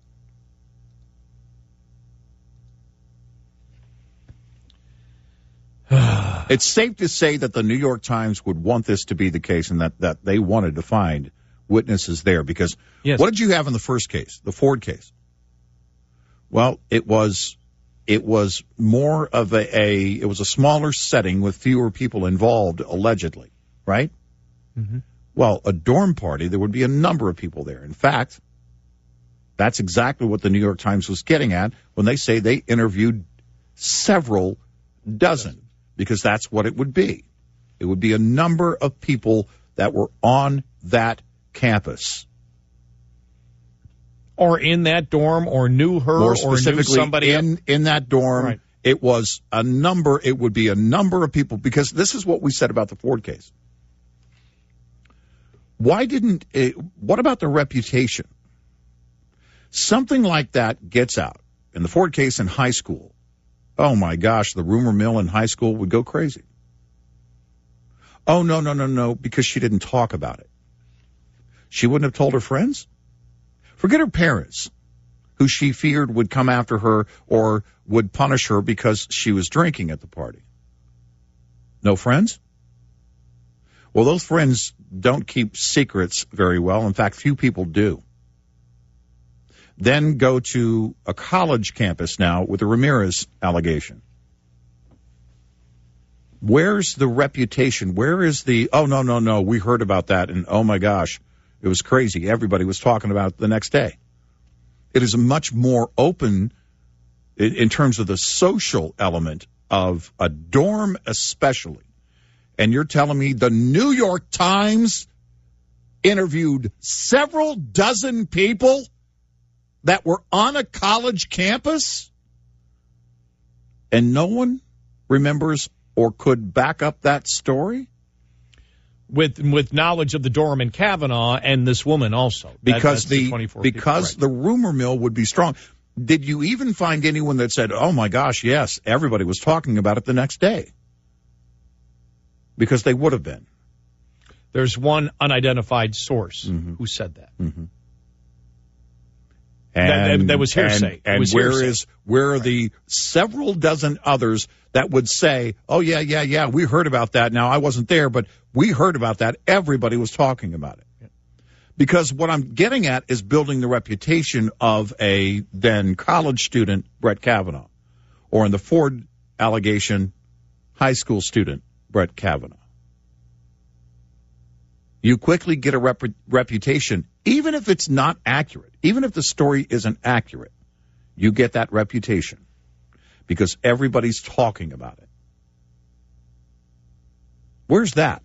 Speaker 3: It's safe to say that the New York Times would want this to be the case, and that they wanted to find witnesses there, because what did you have in the first case, the Ford case? Well, it was more of it was a smaller setting with fewer people involved, allegedly, right? Mm-hmm. Well, a dorm party, there would be a number of people there. In fact, that's exactly what the New York Times was getting at when they say they interviewed several dozen, because that's what it would be. It would be a number of people that were on that campus.
Speaker 4: Or in that dorm, or knew her,
Speaker 3: more
Speaker 4: or knew somebody
Speaker 3: in that dorm.
Speaker 4: Right.
Speaker 3: It was a number. It would be a number of people, because this is what we said about the Ford case. What about the reputation? Something like that gets out. In the Ford case in high school, oh my gosh, the rumor mill in high school would go crazy. Oh, no, because she didn't talk about it. She wouldn't have told her friends? Forget her parents, who she feared would come after her or would punish her because she was drinking at the party. No friends? Well, those friends don't keep secrets very well. In fact, few people do. Then go to a college campus now with the Ramirez allegation. Where's the reputation? Where is the, oh, no, we heard about that, and oh my gosh, it was crazy. Everybody was talking about it the next day. It is much more open in terms of the social element of a dorm especially. And you're telling me the New York Times interviewed several dozen people that were on a college campus, and no one remembers or could back up that story?
Speaker 4: With knowledge of the dorm and Kavanaugh and this woman also.
Speaker 3: Because the rumor mill would be strong. Did you even find anyone that said, oh my gosh, yes, everybody was talking about it the next day? Because they would have been.
Speaker 4: There's one unidentified source who said that.
Speaker 3: Mm-hmm.
Speaker 4: That was hearsay.
Speaker 3: And where are the several dozen others that would say, oh, yeah, we heard about that. Now, I wasn't there, but we heard about that. Everybody was talking about it. Because what I'm getting at is building the reputation of a then college student, Brett Kavanaugh, or in the Ford allegation, high school student, Brett Kavanaugh. You quickly get a reputation, even if it's not accurate, even if the story isn't accurate, you get that reputation because everybody's talking about it. Where's that?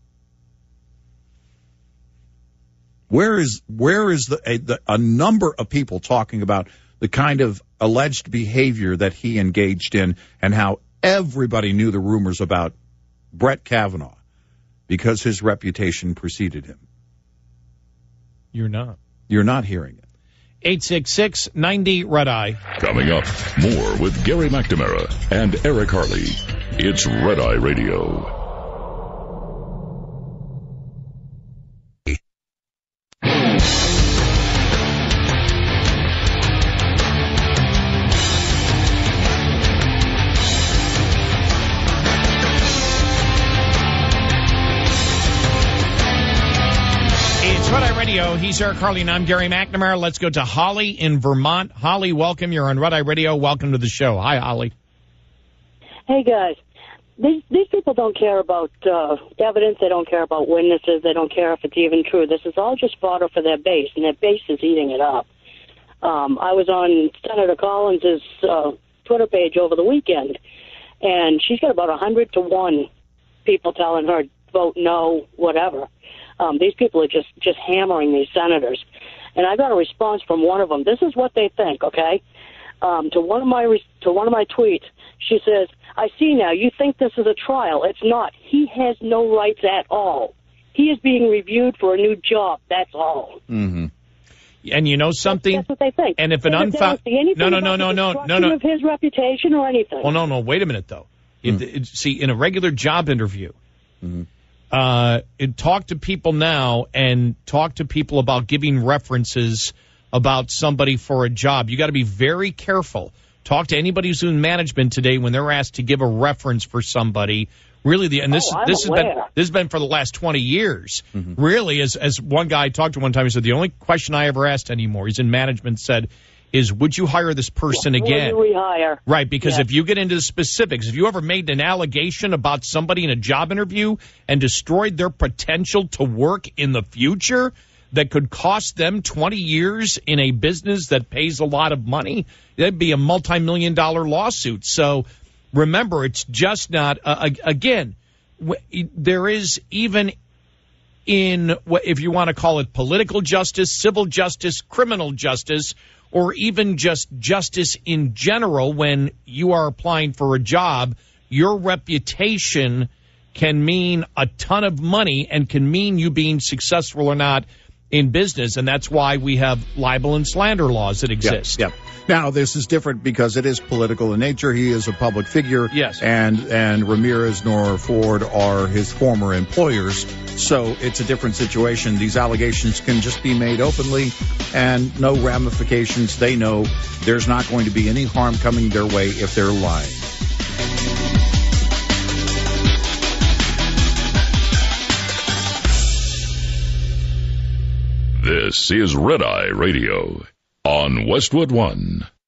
Speaker 3: Where is a number of people talking about the kind of alleged behavior that he engaged in and how everybody knew the rumors about Brett Kavanaugh because his reputation preceded him?
Speaker 4: You're not.
Speaker 3: You're not hearing it.
Speaker 4: 866-90-RED-EYE.
Speaker 2: Coming up, more with Gary McNamara and Eric Harley. It's Red Eye Radio.
Speaker 4: He's Eric Harley, and I'm Gary McNamara. Let's go to Holly in Vermont. Holly, welcome. You're on Red Eye Radio. Welcome to the show. Hi, Holly.
Speaker 19: Hey, guys. These people don't care about evidence. They don't care about witnesses. They don't care if it's even true. This is all just fodder for their base, and their base is eating it up. I was on Senator Collins' Twitter page over the weekend, and she's got about 100 to 1 people telling her, vote no, whatever. These people are just hammering these senators. And I got a response from one of them. This is what they think, okay? To one of my tweets, she says, I see now, you think this is a trial. It's not. He has no rights at all. He is being reviewed for a new job. That's all.
Speaker 4: Mm-hmm. And you know something?
Speaker 19: That's what they think.
Speaker 4: And if an unfounded... No.
Speaker 19: Of his reputation or anything.
Speaker 4: Well, no. Wait a minute, though. See, in a regular job interview... Mm-hmm. Talk to people now and talk to people about giving references about somebody for a job. You got to be very careful. Talk to anybody who's in management today when they're asked to give a reference for somebody. Really, this has been for the last 20 years. Mm-hmm. Really, as one guy I talked to one time, he said the only question I ever asked anymore, he's in management, said, is would you hire this person again?
Speaker 19: Would you rehire?
Speaker 4: Right, because if you get into the specifics, if you ever made an allegation about somebody in a job interview and destroyed their potential to work in the future that could cost them 20 years in a business that pays a lot of money, that'd be a multi-million-dollar lawsuit. So remember, it's just not, again, there is even in, if you want to call it political justice, civil justice, criminal justice, or even just justice in general, when you are applying for a job, your reputation can mean a ton of money and can mean you being successful or not in business. And that's why we have libel and slander laws that exist.
Speaker 3: Yep. Now, this is different because it is political in nature. He is a public figure.
Speaker 4: Yes.
Speaker 3: And Ramirez nor Ford are his former employers. So it's a different situation. These allegations can just be made openly and no ramifications. They know there's not going to be any harm coming their way if they're lying.
Speaker 2: This is Red Eye Radio on Westwood One.